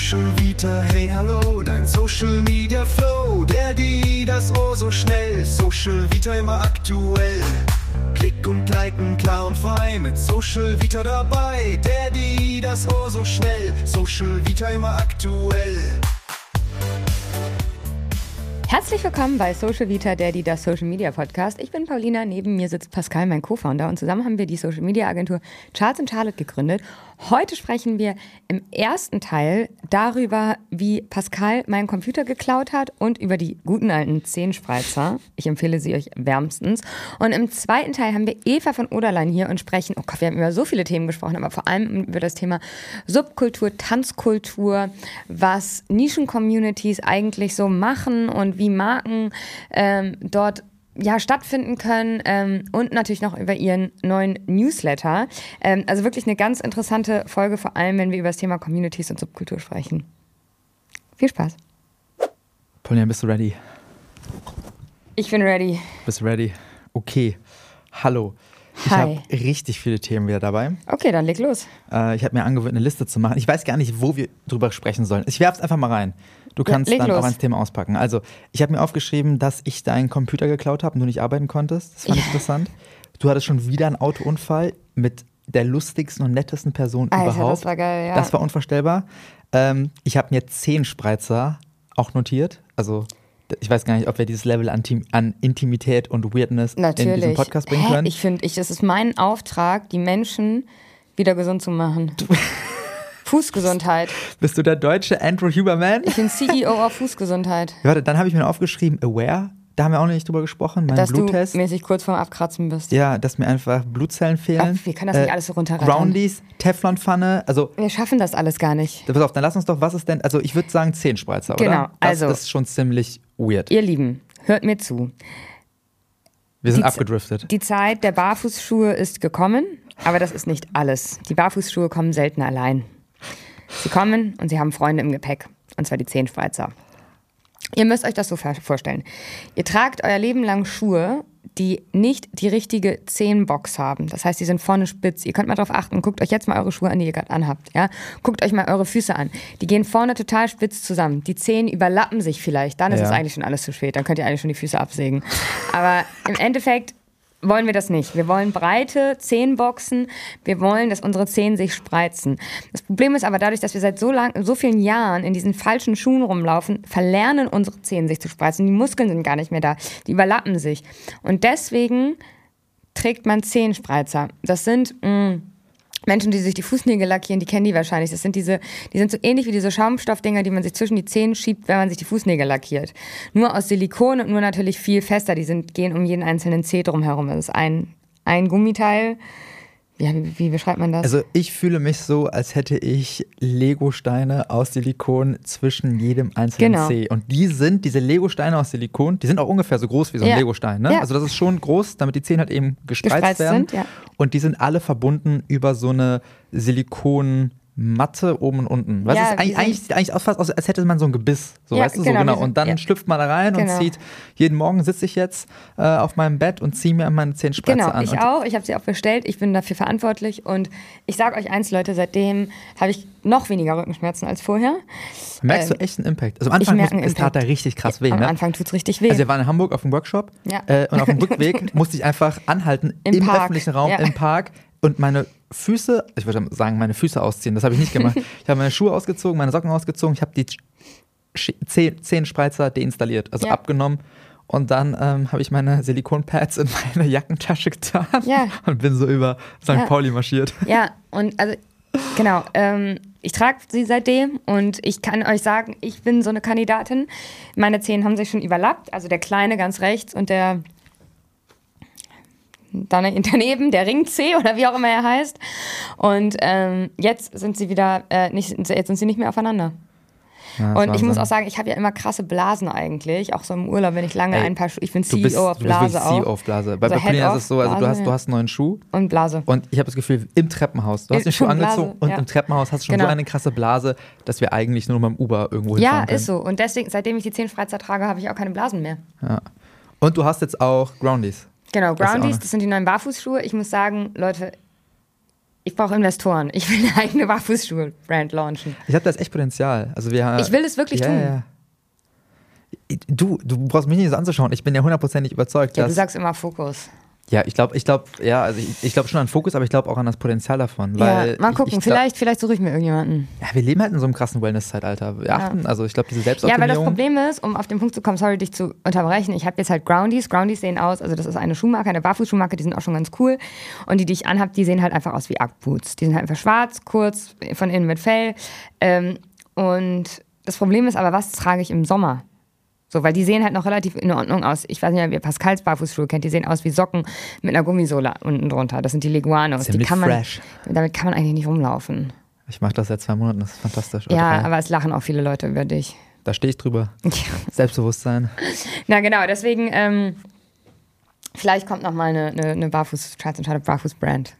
Social Vita, hey hallo, dein Social Media Flow. Der, die, das oh so schnell, Social Vita immer aktuell. Klick und liken, klar und frei, mit Social Vita dabei. Der, die, das oh so schnell, Social Vita immer aktuell. Herzlich willkommen bei Social Vita, das Social Media Podcast. Ich bin Paulina, neben mir sitzt Pascal, mein Co-Founder, und zusammen haben wir die Social Media Agentur Charles & Charlotte gegründet. Heute sprechen wir im ersten Teil darüber, wie Pascal meinen Computer geklaut hat und über die guten alten Zehenspreizer. Ich empfehle sie euch wärmstens. Und im zweiten Teil haben wir Eva von Oderlein hier und sprechen, oh Gott, wir haben über so viele Themen gesprochen, aber vor allem über das Thema Subkultur, Tanzkultur, was Nischen-Communities eigentlich so machen und wie Marken dort stattfinden können und natürlich noch über ihren neuen Newsletter. Also wirklich eine ganz interessante Folge, vor allem wenn wir über das Thema Communities und Subkultur sprechen. Viel Spaß. Paulina, bist du ready? Ich bin ready. Bist du ready? Okay. Hallo. Ich habe richtig viele Themen wieder dabei. Okay, dann leg los. Ich habe mir angewöhnt, eine Liste zu machen. Ich weiß gar nicht, wo wir drüber sprechen sollen. Ich werfe es einfach mal rein. Du kannst dann auch ein Thema auspacken. Also, ich habe mir aufgeschrieben, dass ich deinen Computer geklaut habe und du nicht arbeiten konntest. Das fand ich interessant. Du hattest schon wieder einen Autounfall mit der lustigsten und nettesten Person überhaupt. Das war geil, ja. Das war unvorstellbar. Ich habe mir Zehenspreizer auch notiert. Also, ich weiß gar nicht, ob wir dieses Level an Intimität und Weirdness in diesem Podcast bringen können. Ich finde, es ist mein Auftrag, die Menschen wieder gesund zu machen. Fußgesundheit. Bist du der deutsche Andrew Huberman? Ich bin CEO auf Fußgesundheit. Warte, dann habe ich mir aufgeschrieben, Aware. Da haben wir auch noch nicht drüber gesprochen. Mein Bluttest. Dass du mäßig kurz vorm Abkratzen bist. Ja, dass mir einfach Blutzellen fehlen. Ach, wir können das nicht alles so runterrattern. Groundies, Teflonpfanne. Also, wir schaffen das alles gar nicht. Pass auf, dann lass uns doch, was ist denn, also ich würde sagen Zehenspreizer, oder? Genau. Das ist schon ziemlich weird. Ihr Lieben, hört mir zu. Wir sind abgedriftet. Die Zeit der Barfußschuhe ist gekommen, aber das ist nicht alles. Die Barfußschuhe kommen selten allein. Sie kommen und sie haben Freunde im Gepäck, und zwar die Zehenspreizer. Ihr müsst euch das so vorstellen. Ihr tragt euer Leben lang Schuhe, die nicht die richtige Zehenbox haben. Das heißt, die sind vorne spitz. Ihr könnt mal drauf achten. Guckt euch jetzt mal eure Schuhe an, die ihr gerade anhabt. Ja? Guckt euch mal eure Füße an. Die gehen vorne total spitz zusammen. Die Zehen überlappen sich vielleicht. Dann ist es eigentlich schon alles zu spät. Dann könnt ihr eigentlich schon die Füße absägen. Aber im Endeffekt wollen wir das nicht. Wir wollen breite Zehenboxen. Wir wollen, dass unsere Zehen sich spreizen. Das Problem ist aber dadurch, dass wir seit so vielen Jahren in diesen falschen Schuhen rumlaufen, verlernen unsere Zehen sich zu spreizen. Die Muskeln sind gar nicht mehr da. Die überlappen sich. Und deswegen trägt man Zehenspreizer. Das sind Menschen, die sich die Fußnägel lackieren, die kennen die wahrscheinlich. Die sind so ähnlich wie diese Schaumstoffdinger, die man sich zwischen die Zehen schiebt, wenn man sich die Fußnägel lackiert. Nur aus Silikon und nur natürlich viel fester. Die gehen um jeden einzelnen Zeh drum herum. Das ist ein Gummiteil. Ja, wie beschreibt man das? Also ich fühle mich so, als hätte ich Lego-Steine aus Silikon zwischen jedem einzelnen Zeh. Und diese Lego-Steine aus Silikon, die sind auch ungefähr so groß wie so ein Lego-Stein. Ne? Ja. Also das ist schon groß, damit die Zehen halt eben gespreizt werden. Sind, ja. Und die sind alle verbunden über so eine Silikonmatte oben und unten. Weißt du, eigentlich sieht eigentlich fast aus, als hätte man so ein Gebiss. So, weißt du, genau. Und dann schlüpft man da rein und zieht, jeden Morgen sitze ich jetzt auf meinem Bett und ziehe mir meine Zehenspreizer an. Genau, ich auch. Ich habe sie auch bestellt. Ich bin dafür verantwortlich. Und ich sage euch eins, Leute, seitdem habe ich noch weniger Rückenschmerzen als vorher. Merkst du echt einen Impact? Also am Anfang tat da richtig krass weh. Am Anfang tut es richtig weh. Also wir waren in Hamburg auf dem Workshop und auf dem Rückweg musste ich einfach anhalten im öffentlichen Raum, im Park. Und meine Füße, ich würde sagen, meine Füße ausziehen, das habe ich nicht gemacht. Ich habe meine Schuhe ausgezogen, meine Socken ausgezogen, ich habe die Zehenspreizer deinstalliert, also abgenommen. Und dann habe ich meine Silikonpads in meine Jackentasche getan und bin so über St. Pauli marschiert. Ja, und also genau, ich trage sie seitdem und ich kann euch sagen, ich bin so eine Kandidatin. Meine Zehen haben sich schon überlappt, also der Kleine ganz rechts und der daneben, der Ring C oder wie auch immer er heißt. Und jetzt sind sie wieder jetzt sind sie nicht mehr aufeinander. Ja, und ich muss auch sagen, ich habe ja immer krasse Blasen eigentlich, auch so im Urlaub, wenn ich lange ich bin CEO auf Blase auch. CEO auf Blase. Bei Paulina ist es so, also du hast einen neuen Schuh. Und Blase. Und ich habe das Gefühl, im Treppenhaus, du hast den Schuh angezogen und im Treppenhaus hast du schon so eine krasse Blase, dass wir eigentlich nur beim Uber irgendwo hinfahren können. Ja, ist so. Und deswegen, seitdem ich die Zehenspreizer trage, habe ich auch keine Blasen mehr. Ja. Und du hast jetzt auch Groundies. Genau, Groundies, das sind die neuen Barfußschuhe. Ich muss sagen, Leute, Ich brauche Investoren. Ich will eine eigene Barfußschuhe-Brand launchen. Ich habe das echt Potenzial. Also ich will es wirklich tun. Ja. Du brauchst mich nicht so anzuschauen. Ich bin ja 100% überzeugt, dass... Du sagst immer Fokus. Ja, ich glaube schon an Fokus, aber ich glaube auch an das Potenzial davon. Weil mal gucken, vielleicht suche ich mir irgendjemanden. Ja, wir leben halt in so einem krassen Wellness-Zeitalter. Wir achten, also ich glaube, diese Selbstoptimierung... Ja, weil das Problem ist, um auf den Punkt zu kommen, sorry, dich zu unterbrechen, ich habe jetzt halt Groundies. Groundies sehen aus, also das ist eine Schuhmarke, eine Barfußschuhmarke, die sind auch schon ganz cool. Und die ich anhabe, die sehen halt einfach aus wie Ugg-Boots. Die sind halt einfach schwarz, kurz, von innen mit Fell. Und das Problem ist aber, was trage ich im Sommer? So, weil die sehen halt noch relativ in Ordnung aus. Ich weiß nicht, ob ihr Pascals Barfußschuhe kennt. Die sehen aus wie Socken mit einer Gummisohle unten drunter. Das sind die Leguanos. Ziemlich fresh. Damit kann man eigentlich nicht rumlaufen. Ich mache das seit 2 Monaten, das ist fantastisch. Ja, aber es lachen auch viele Leute über dich. Da stehe ich drüber. Ja. Selbstbewusstsein. Na genau, deswegen, vielleicht kommt noch mal eine Barfußschuh-Brand.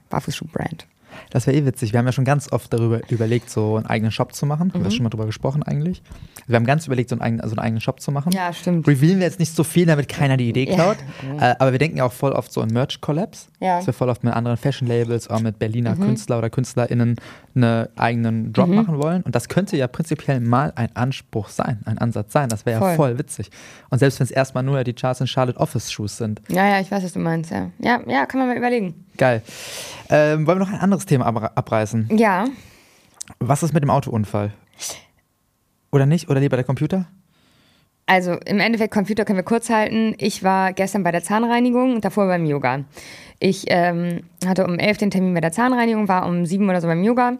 Das wäre witzig. Wir haben ja schon ganz oft darüber überlegt, so einen eigenen Shop zu machen. Haben wir schon mal drüber gesprochen eigentlich? Wir haben ganz überlegt, so einen eigenen Shop zu machen. Ja, stimmt. Revealen wir jetzt nicht so viel, damit keiner die Idee klaut. Ja. Aber wir denken ja auch voll oft so in Merch-Collabs. Ja. Dass wir voll oft mit anderen Fashion-Labels, auch mit Berliner Künstler oder KünstlerInnen einen eigenen Drop machen wollen. Und das könnte ja prinzipiell mal ein Anspruch sein, ein Ansatz sein. Das wäre ja voll witzig. Und selbst wenn es erstmal nur die Charles & Charlotte Office-Shoes sind. Ja, ich weiß, was du meinst. Ja, kann man mal überlegen. Geil. Wollen wir noch ein anderes Thema abreißen? Ja. Was ist mit dem Autounfall? Oder nicht? Oder lieber der Computer? Also im Endeffekt, Computer können wir kurz halten. Ich war gestern bei der Zahnreinigung und davor beim Yoga. Ich hatte um 11 den Termin bei der Zahnreinigung, war um 7 oder so beim Yoga.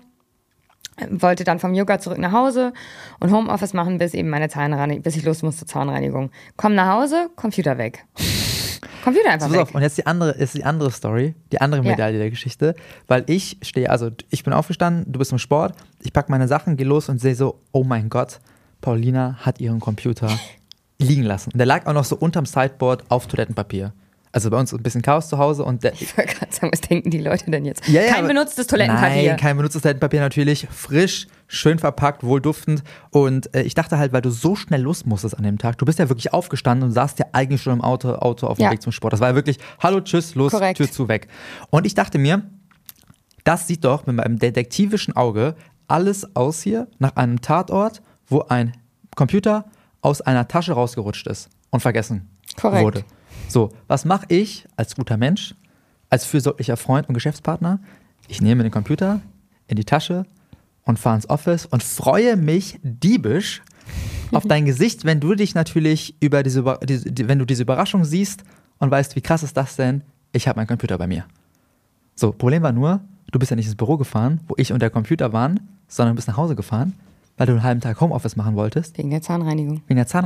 Wollte dann vom Yoga zurück nach Hause und Homeoffice machen, bis ich los muss zur Zahnreinigung. Komm nach Hause, Computer weg. Computer einfach weg. Und jetzt die andere Story, die andere Medaille der Geschichte, weil ich bin aufgestanden, du bist im Sport, ich packe meine Sachen, gehe los und sehe so, oh mein Gott, Paulina hat ihren Computer liegen lassen. Und der lag auch noch so unterm Sideboard auf Toilettenpapier. Also bei uns ein bisschen Chaos zu Hause. Ich wollte gerade sagen, was denken die Leute denn jetzt? Kein benutztes Toilettenpapier. Nein, kein benutztes Toilettenpapier natürlich. Frisch, schön verpackt, wohlduftend. Und ich dachte halt, weil du so schnell los musstest an dem Tag, du bist ja wirklich aufgestanden und saßt ja eigentlich schon im Auto auf dem Weg zum Sport. Das war ja wirklich, hallo, tschüss, los, korrekt. Tür zu, weg. Und ich dachte mir, das sieht doch mit meinem detektivischen Auge alles aus hier nach einem Tatort, wo ein Computer aus einer Tasche rausgerutscht ist und vergessen wurde. So, was mache ich als guter Mensch, als fürsorglicher Freund und Geschäftspartner? Ich nehme den Computer in die Tasche und fahre ins Office und freue mich diebisch auf dein Gesicht, wenn du dich natürlich wenn du diese Überraschung siehst und weißt, wie krass ist das denn? Ich habe meinen Computer bei mir. So, Problem war nur, du bist ja nicht ins Büro gefahren, wo ich und der Computer waren, sondern du bist nach Hause gefahren, weil du einen halben Tag Homeoffice machen wolltest. Wegen der Zahnreinigung.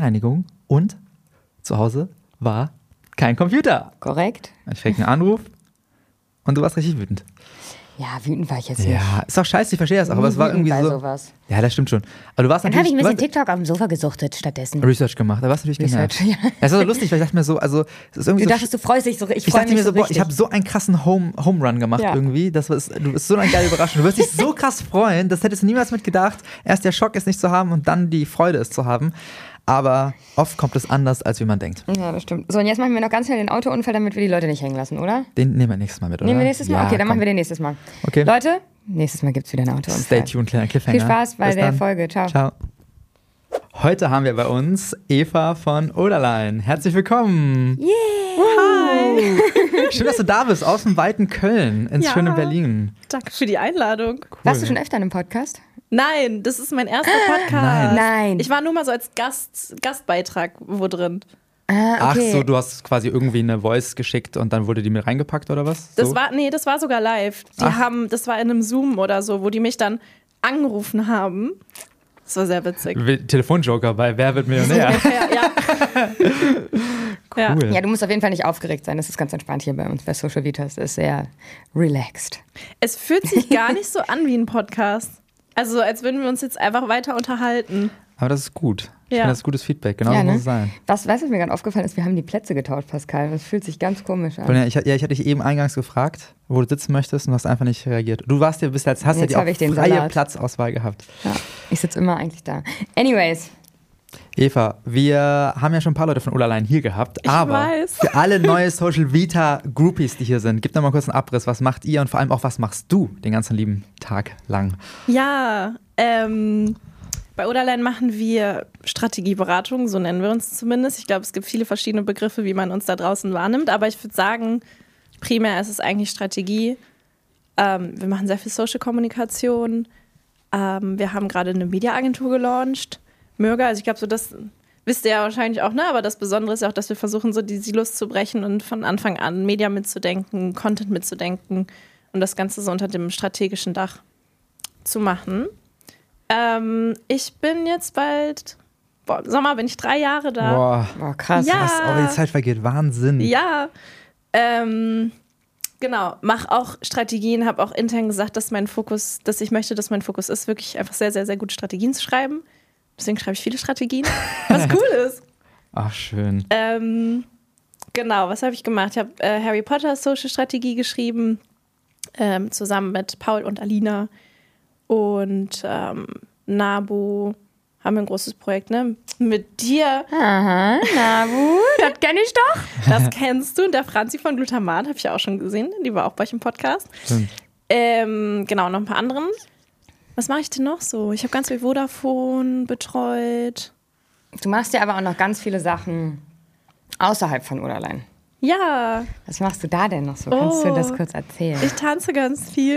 Und zu Hause war kein Computer. Korrekt. Ich krieg einen Anruf und du warst richtig wütend. Ja, wütend war ich jetzt nicht. Ja, ist doch scheiße, ich verstehe das auch, aber es war irgendwie so. Sowas. Ja, das stimmt schon. Aber du warst dann habe ich ein bisschen TikTok auf dem Sofa gesuchtet stattdessen. Research gemacht, da warst du natürlich genervt. Ja. Das war so lustig, weil ich dachte mir so, also es ist irgendwie du dachtest, du freust dich so, ich freue mich so richtig. Ich habe so einen krassen Home Run gemacht irgendwie, du bist so eine geile Überraschung. Du wirst dich so krass freuen, das hättest du niemals mit gedacht. Erst der Schock ist nicht zu haben und dann die Freude ist zu haben. Aber oft kommt es anders, als wie man denkt. Ja, das stimmt. So, und jetzt machen wir noch ganz schnell den Autounfall, damit wir die Leute nicht hängen lassen, oder? Den nehmen wir nächstes Mal mit, oder? Nehmen wir nächstes Mal? Ja, okay, dann machen wir den nächstes Mal. Okay. Leute, nächstes Mal gibt es wieder einen Autounfall. Stay tuned, kleiner Cliffhanger. Viel Spaß bei der Folge. Ciao. Ciao. Heute haben wir bei uns Eva von Oderlein. Herzlich willkommen. Yeah. Hi. Schön, dass du da bist, aus dem weiten Köln ins schöne Berlin. Danke für die Einladung. Cool. Warst du schon öfter in einem Podcast? Nein, das ist mein erster Podcast. Nein. Ich war nur mal so als Gastbeitrag wo drin. Okay. Ach so, du hast quasi irgendwie eine Voice geschickt und dann wurde die mit reingepackt oder was? Das war sogar live. Das war in einem Zoom oder so, wo die mich dann angerufen haben. Das war sehr witzig. Telefonjoker bei Wer wird Millionär? Cool. Ja, du musst auf jeden Fall nicht aufgeregt sein. Das ist ganz entspannt hier bei uns bei Social Vitas. Das ist sehr relaxed. Es fühlt sich gar nicht so an wie ein Podcast. Also als würden wir uns jetzt einfach weiter unterhalten. Aber das ist gut. Ich finde, das ist gutes Feedback. Genau so muss es sein. Weißt du, was mir gerade aufgefallen ist? Wir haben die Plätze getauscht, Pascal. Das fühlt sich ganz komisch an. Ich hatte dich eben eingangs gefragt, wo du sitzen möchtest und du hast einfach nicht reagiert. Du hast ja die freie Platzauswahl gehabt. Ja, ich sitze immer eigentlich da. Anyways, Eva, wir haben ja schon ein paar Leute von Oderlein hier gehabt, aber weiß. Für alle neue Social Vita Groupies, die hier sind, gib doch mal kurz einen Abriss. Was macht ihr und vor allem auch, was machst du den ganzen lieben Tag lang? Ja, bei Oderlein machen wir Strategieberatung, so nennen wir uns zumindest. Ich glaube, es gibt viele verschiedene Begriffe, wie man uns da draußen wahrnimmt, aber ich würde sagen, primär ist es eigentlich Strategie. Wir machen sehr viel Social-Kommunikation. Wir haben gerade eine Media-Agentur gelauncht. Mürger, also ich glaube, so das wisst ihr ja wahrscheinlich auch, ne? Aber das Besondere ist ja auch, dass wir versuchen, so die Silos zu brechen und von Anfang an Media mitzudenken, Content mitzudenken und das Ganze so unter dem strategischen Dach zu machen. Ich bin jetzt bald, im Sommer bin ich 3 Jahre da. Boah, krass. Ja. Aber die Zeit vergeht, Wahnsinn. Ja, genau, mache auch Strategien, habe auch intern gesagt, dass ich möchte, dass mein Fokus ist, wirklich einfach sehr, sehr, sehr gute Strategien zu schreiben. Deswegen schreibe ich viele Strategien, was cool ist. Ach, schön. Genau, was habe ich gemacht? Ich habe Harry Potter Social Strategie geschrieben, zusammen mit Paul und Alina. Und Nabu haben wir ein großes Projekt, ne? Mit dir. Aha, Nabu, das kenne ich doch. Das kennst du. Und der Franzi von Glutamat habe ich ja auch schon gesehen. Die war auch bei euch im Podcast. Genau, noch ein paar anderen. Was mache ich denn noch so? Ich habe ganz viel Vodafone betreut. Du machst ja aber auch noch ganz viele Sachen außerhalb von Oderlein. Ja. Was machst du da denn noch so? Kannst du das kurz erzählen? Ich tanze ganz viel.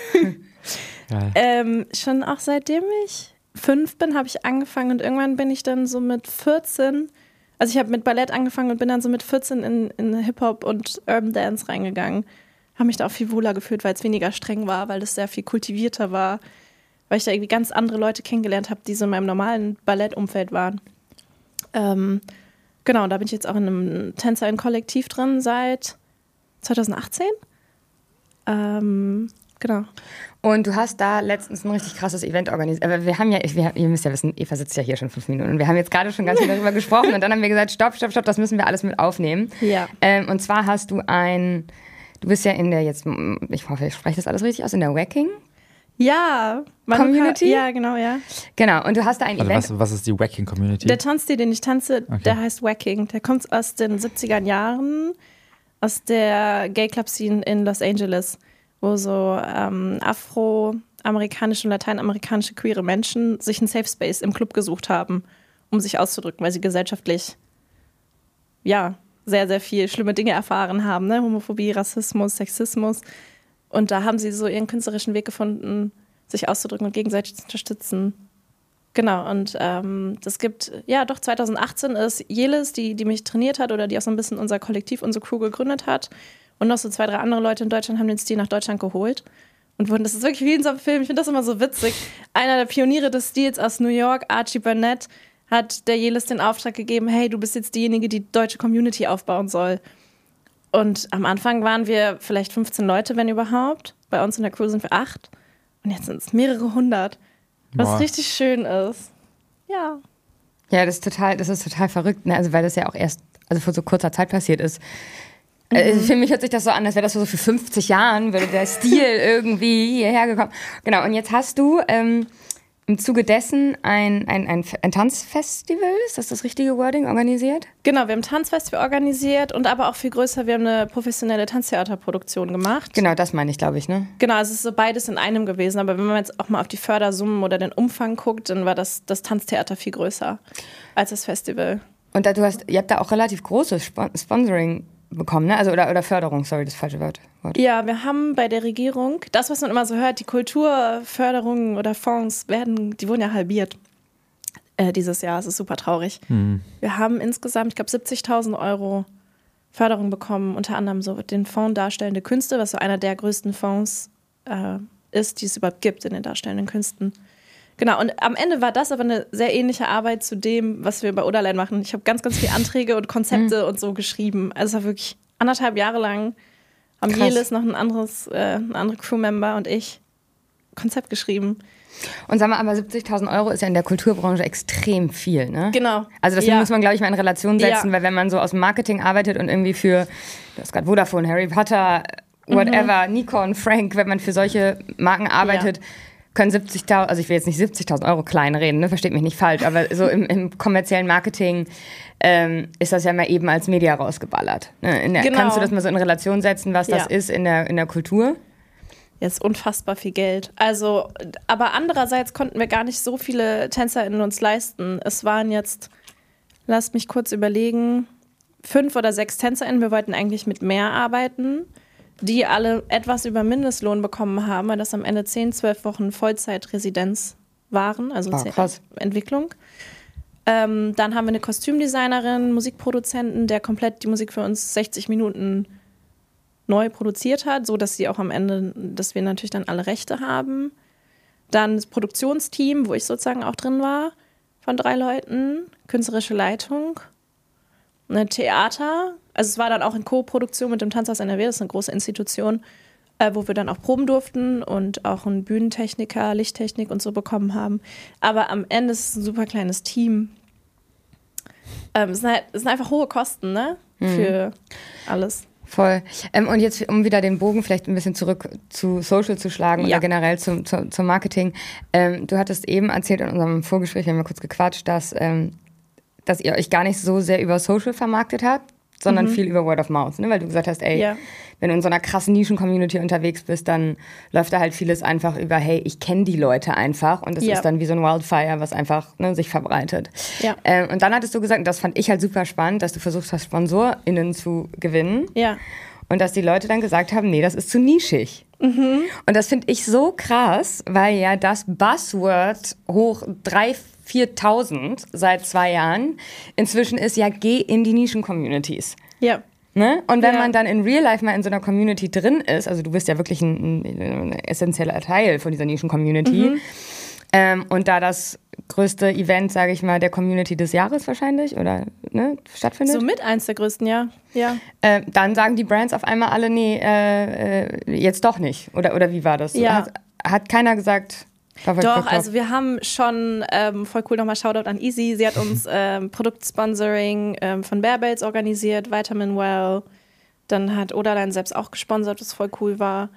Schon auch seitdem ich 5 bin, habe ich angefangen und irgendwann bin ich dann so mit 14, also ich habe mit Ballett angefangen und bin dann so mit 14 in Hip-Hop und Urban Dance reingegangen. Habe mich da auch viel wohler gefühlt, weil es weniger streng war, weil es sehr viel kultivierter war, weil ich da irgendwie ganz andere Leute kennengelernt habe, die so in meinem normalen Ballettumfeld waren. Genau, da bin ich jetzt auch in einem Tänzer-in-Kollektiv drin seit 2018. Genau. Und du hast da letztens ein richtig krasses Event organisiert. Aber wir haben ja, ihr müsst ja wissen, Eva sitzt ja hier schon 5 Minuten. Und wir haben jetzt gerade schon ganz viel darüber gesprochen. Und dann haben wir gesagt, stopp, das müssen wir alles mit aufnehmen. Ja. Und zwar hast du du bist ja in der jetzt, ich hoffe, ich spreche das alles richtig aus, in der Wacking? Ja. Community? Ja, genau, ja. Genau, und du hast da ein Event. Was ist die Wacking Community? Der Tanzstil, den ich tanze, Der heißt Wacking. Der kommt aus den 70er Jahren, aus der Gay-Club-Scene in Los Angeles, wo so afroamerikanische und lateinamerikanische queere Menschen sich einen Safe Space im Club gesucht haben, um sich auszudrücken, weil sie gesellschaftlich, ja, sehr, sehr viel schlimme Dinge erfahren haben, ne? Homophobie, Rassismus, Sexismus. Und da haben sie so ihren künstlerischen Weg gefunden, sich auszudrücken und gegenseitig zu unterstützen. Genau, und das gibt, ja doch, 2018 ist Jelis, die mich trainiert hat oder die auch so ein bisschen unser Kollektiv, unsere Crew gegründet hat. Und noch so 2, 3 andere Leute in Deutschland haben den Stil nach Deutschland geholt. Und das ist wirklich wie in so einem Film, ich finde das immer so witzig. Einer der Pioniere des Stils aus New York, Archie Burnett, hat der Jelis den Auftrag gegeben, hey, du bist jetzt diejenige, die deutsche Community aufbauen soll. Und am Anfang waren wir vielleicht 15 Leute, wenn überhaupt. Bei uns in der Crew sind wir 8. Und jetzt sind es mehrere 100. Was richtig schön ist. Ja. Ja, das ist total verrückt, ne? Also weil das ja auch erst vor so kurzer Zeit passiert ist. Für mich hört sich das so an, als wäre das so für 50 Jahren, würde der Stil irgendwie hierher gekommen. Genau, und jetzt hast du im Zuge dessen ein Tanzfestival, ist das richtige Wording, organisiert? Genau, wir haben ein Tanzfestival organisiert und aber auch viel größer, wir haben eine professionelle Tanztheaterproduktion gemacht. Genau, das meine ich, glaube ich, ne? Genau, also es ist so beides in einem gewesen, aber wenn man jetzt auch mal auf die Fördersummen oder den Umfang guckt, dann war das Tanztheater viel größer als das Festival. Und ihr habt da auch relativ großes Sponsoring bekommen, ne? Also oder Förderung, sorry, das falsche Wort. Ja, wir haben bei der Regierung, das, was man immer so hört, die Kulturförderungen oder Fonds, die wurden ja halbiert dieses Jahr. Es ist super traurig. Wir haben insgesamt, ich glaube, 70.000 € Förderung bekommen, unter anderem so den Fonds Darstellende Künste, was so einer der größten Fonds ist, die es überhaupt gibt in den darstellenden Künsten. Genau, und am Ende war das aber eine sehr ähnliche Arbeit zu dem, was wir bei Oderlein machen. Ich habe ganz, ganz viele Anträge und Konzepte und so geschrieben. Also es war wirklich 1,5 Jahre lang, haben Jelis, noch ein andere Crewmember und ich Konzept geschrieben. Und sag mal, aber 70.000 € ist ja in der Kulturbranche extrem viel, ne? Genau. Also das muss man, glaube ich, mal in Relation setzen, weil wenn man so aus dem Marketing arbeitet und irgendwie du hast gerade Vodafone, Harry Potter, whatever, Nikon, Frank, wenn man für solche Marken arbeitet, können 70.000, also ich will jetzt nicht 70.000 Euro klein reden, ne, versteht mich nicht falsch, aber so im kommerziellen Marketing ist das ja mal eben als Media rausgeballert. Ne? Genau. Kannst du das mal so in Relation setzen, was das ist in der Kultur? Jetzt unfassbar viel Geld. Also, aber andererseits konnten wir gar nicht so viele TänzerInnen uns leisten. Es waren jetzt, lasst mich kurz überlegen, 5 oder 6 TänzerInnen. Wir wollten eigentlich mit mehr arbeiten, die alle etwas über Mindestlohn bekommen haben, weil das am Ende 10-12 Wochen Vollzeitresidenz waren, also Entwicklung. Dann haben wir eine Kostümdesignerin, Musikproduzenten, der komplett die Musik für uns 60 Minuten neu produziert hat, so dass sie auch am Ende, dass wir natürlich dann alle Rechte haben. Dann das Produktionsteam, wo ich sozusagen auch drin war, von 3 Leuten, künstlerische Leitung, ein Theater, also es war dann auch in Co-Produktion mit dem Tanzhaus NRW, das ist eine große Institution, wo wir dann auch proben durften und auch einen Bühnentechniker, Lichttechnik und so bekommen haben. Aber am Ende ist es ein super kleines Team. Es sind einfach hohe Kosten, ne? Für alles. Voll. Und jetzt, um wieder den Bogen vielleicht ein bisschen zurück zu Social zu schlagen oder generell zum Marketing. Du hattest eben erzählt in unserem Vorgespräch, wir haben ja kurz gequatscht, dass ihr euch gar nicht so sehr über Social vermarktet habt, sondern viel über Word of Mouth, ne? Weil du gesagt hast, wenn du in so einer krassen Nischen-Community unterwegs bist, dann läuft da halt vieles einfach über, hey, ich kenne die Leute einfach und das ist dann wie so ein Wildfire, was einfach sich verbreitet. Ja. Und dann hattest du gesagt, und das fand ich halt super spannend, dass du versucht hast, SponsorInnen zu gewinnen. Ja. Und dass die Leute dann gesagt haben, nee, das ist zu nischig. Und das finde ich so krass, weil ja das Buzzword hoch 3.000-4.000 seit 2 Jahren inzwischen ist ja, geh in die Nischen-Communities. Ja. Ne? Und wenn man dann in Real Life mal in so einer Community drin ist, also du bist ja wirklich ein essentieller Teil von dieser Nischen-Community und da das größte Event, sage ich mal, der Community des Jahres wahrscheinlich oder stattfindet. So mit eins der größten, ja. Dann sagen die Brands auf einmal alle, nee, jetzt doch nicht. Oder wie war das? Ja. Hat keiner gesagt... Doch, also wir haben schon, voll cool, nochmal Shoutout an Easy, sie hat uns Produktsponsoring von Bearbells organisiert, Vitamin Well, dann hat Oderlein selbst auch gesponsert, was voll cool war.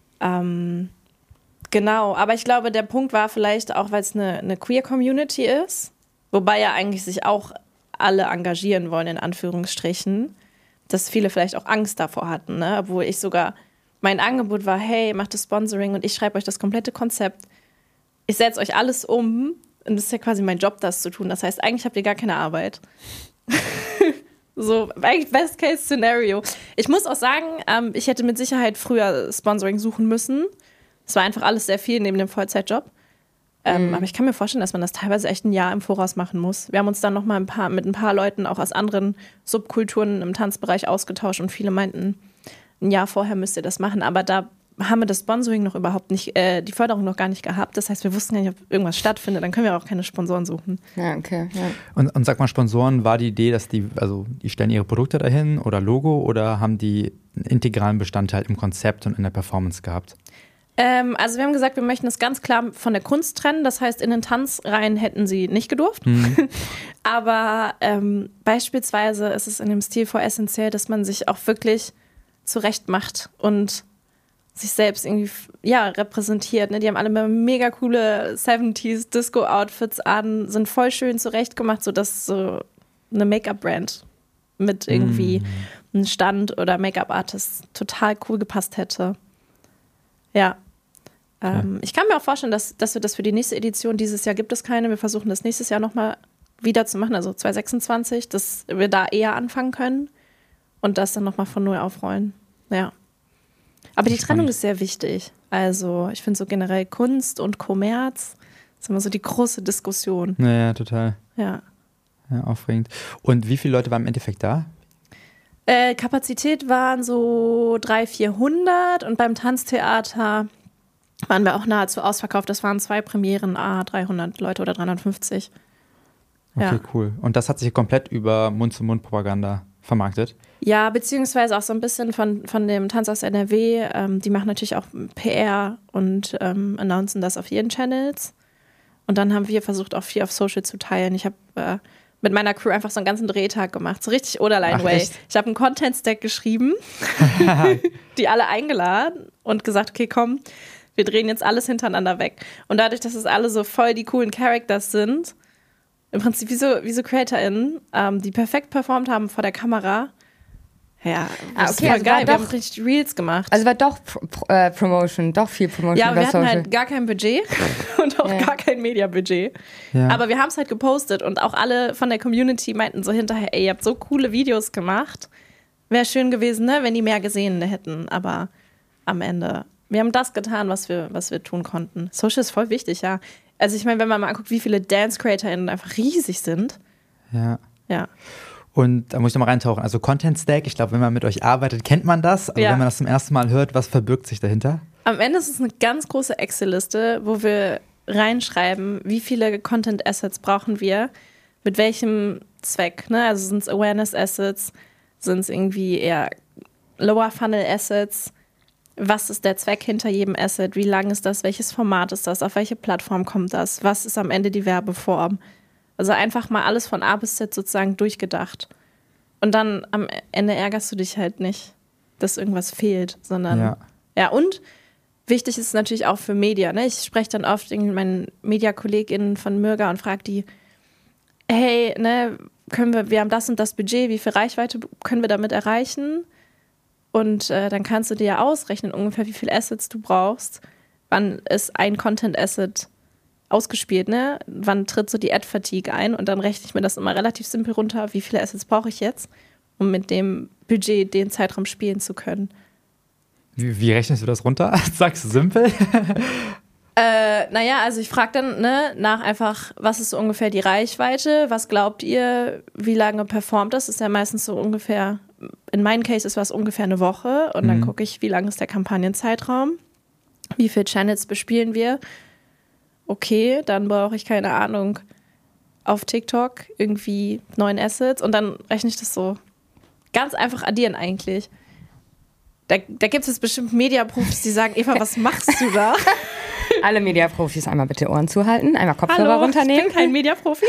Genau, aber ich glaube, der Punkt war vielleicht auch, weil es eine Queer-Community ist, wobei ja eigentlich sich auch alle engagieren wollen, in Anführungsstrichen, dass viele vielleicht auch Angst davor hatten, ne? Obwohl ich sogar, mein Angebot war, hey, macht das Sponsoring und ich schreibe euch das komplette Konzept. Ich setze euch alles um und das ist ja quasi mein Job, das zu tun. Das heißt, eigentlich habt ihr gar keine Arbeit. So, eigentlich Best-Case-Szenario. Ich muss auch sagen, ich hätte mit Sicherheit früher Sponsoring suchen müssen. Es war einfach alles sehr viel neben dem Vollzeitjob. Aber ich kann mir vorstellen, dass man das teilweise echt ein Jahr im Voraus machen muss. Wir haben uns dann noch mal mit ein paar Leuten auch aus anderen Subkulturen im Tanzbereich ausgetauscht und viele meinten, ein Jahr vorher müsst ihr das machen. Aber da haben wir das Sponsoring noch überhaupt nicht, die Förderung noch gar nicht gehabt. Das heißt, wir wussten gar nicht, ob irgendwas stattfindet. Dann können wir auch keine Sponsoren suchen. Ja, okay. Ja. Und sag mal, Sponsoren, war die Idee, dass die stellen ihre Produkte dahin oder Logo oder haben die einen integralen Bestandteil im Konzept und in der Performance gehabt? Also wir haben gesagt, wir möchten es ganz klar von der Kunst trennen. Das heißt, in den Tanz rein hätten sie nicht gedurft. Aber beispielsweise ist es in dem Stil voll essentiell, dass man sich auch wirklich zurecht macht und sich selbst irgendwie repräsentiert. Ne? Die haben alle mega coole 70s Disco-Outfits an, sind voll schön zurechtgemacht, sodass so eine Make-up-Brand mit irgendwie einem Stand oder Make-up-Artist total cool gepasst hätte. Ja. Ich kann mir auch vorstellen, dass wir das für die nächste Edition, dieses Jahr gibt es keine, wir versuchen das nächstes Jahr nochmal wieder zu machen, also 2026, dass wir da eher anfangen können und das dann nochmal von neu aufrollen. Ja. Aber die Trennung ist sehr wichtig. Also ich finde so generell Kunst und Kommerz ist immer so die große Diskussion. Ja, total. Ja. Ja, aufregend. Und wie viele Leute waren im Endeffekt da? Kapazität waren so 300-400 und beim Tanztheater waren wir auch nahezu ausverkauft. Das waren 2 Premieren, 300 Leute oder 350. Okay, cool. Und das hat sich komplett über Mund-zu-Mund-Propaganda vermarktet? Ja, beziehungsweise auch so ein bisschen von dem Tanzhaus NRW. Die machen natürlich auch PR und announcen das auf ihren Channels. Und dann haben wir versucht, auch viel auf Social zu teilen. Ich habe mit meiner Crew einfach so einen ganzen Drehtag gemacht. So richtig Oderlein-Way. Ich habe einen Content-Stack geschrieben, die alle eingeladen und gesagt, okay, komm, Wir drehen jetzt alles hintereinander weg. Und dadurch, dass es alle so voll die coolen Characters sind, im Prinzip wie so CreatorInnen, die perfekt performt haben vor der Kamera. Ja, das ist voll geil. Wir haben richtig Reels gemacht. Also war doch Promotion, doch viel Promotion. Ja, aber wir hatten halt gar kein Budget und auch gar kein Media-Budget. Ja. Aber wir haben es halt gepostet und auch alle von der Community meinten so hinterher, ey, ihr habt so coole Videos gemacht. Wäre schön gewesen, ne, wenn die mehr gesehen hätten. Aber am Ende, wir haben das getan, was wir tun konnten. Social ist voll wichtig, ja. Also ich meine, wenn man mal anguckt, wie viele Dance-CreatorInnen einfach riesig sind. Ja. Ja. Und da muss ich nochmal reintauchen. Also Content Stack, ich glaube, wenn man mit euch arbeitet, kennt man das. Aber wenn man das zum ersten Mal hört, was verbirgt sich dahinter? Am Ende ist es eine ganz große Excel-Liste, wo wir reinschreiben, wie viele Content-Assets brauchen wir, mit welchem Zweck. Ne? Also sind es Awareness-Assets, sind es irgendwie eher Lower-Funnel-Assets. Was ist der Zweck hinter jedem Asset? Wie lang ist das? Welches Format ist das? Auf welche Plattform kommt das? Was ist am Ende die Werbeform? Also einfach mal alles von A bis Z sozusagen durchgedacht. Und dann am Ende ärgerst du dich halt nicht, dass irgendwas fehlt, sondern ja, und wichtig ist es natürlich auch für Media. Ne? Ich spreche dann oft mit meinen Media-KollegInnen von Mürger und frage die, hey, ne, wir haben das und das Budget, wie viel Reichweite können wir damit erreichen? Und dann kannst du dir ja ausrechnen, ungefähr wie viele Assets du brauchst. Wann ist ein Content-Asset ausgespielt, ne? Wann tritt so die Ad-Fatigue ein? Und dann rechne ich mir das immer relativ simpel runter, wie viele Assets brauche ich jetzt, um mit dem Budget den Zeitraum spielen zu können. Wie rechnest du das runter? Sagst du simpel? Naja, also ich frage dann nach einfach, was ist so ungefähr die Reichweite? Was glaubt ihr, wie lange performt das? Ist ja meistens so ungefähr, in meinem Case ist was ungefähr eine Woche. Und dann gucke ich, wie lang ist der Kampagnenzeitraum? Wie viele Channels bespielen wir? Okay, dann brauche ich, keine Ahnung, auf TikTok irgendwie 9 Assets und dann rechne ich das so ganz einfach addieren eigentlich. Da gibt es bestimmt Mediaprofis, die sagen, Eva, was machst du da? Alle Mediaprofis einmal bitte Ohren zuhalten, einmal Kopfhörer runternehmen. Ich bin kein Mediaprofi.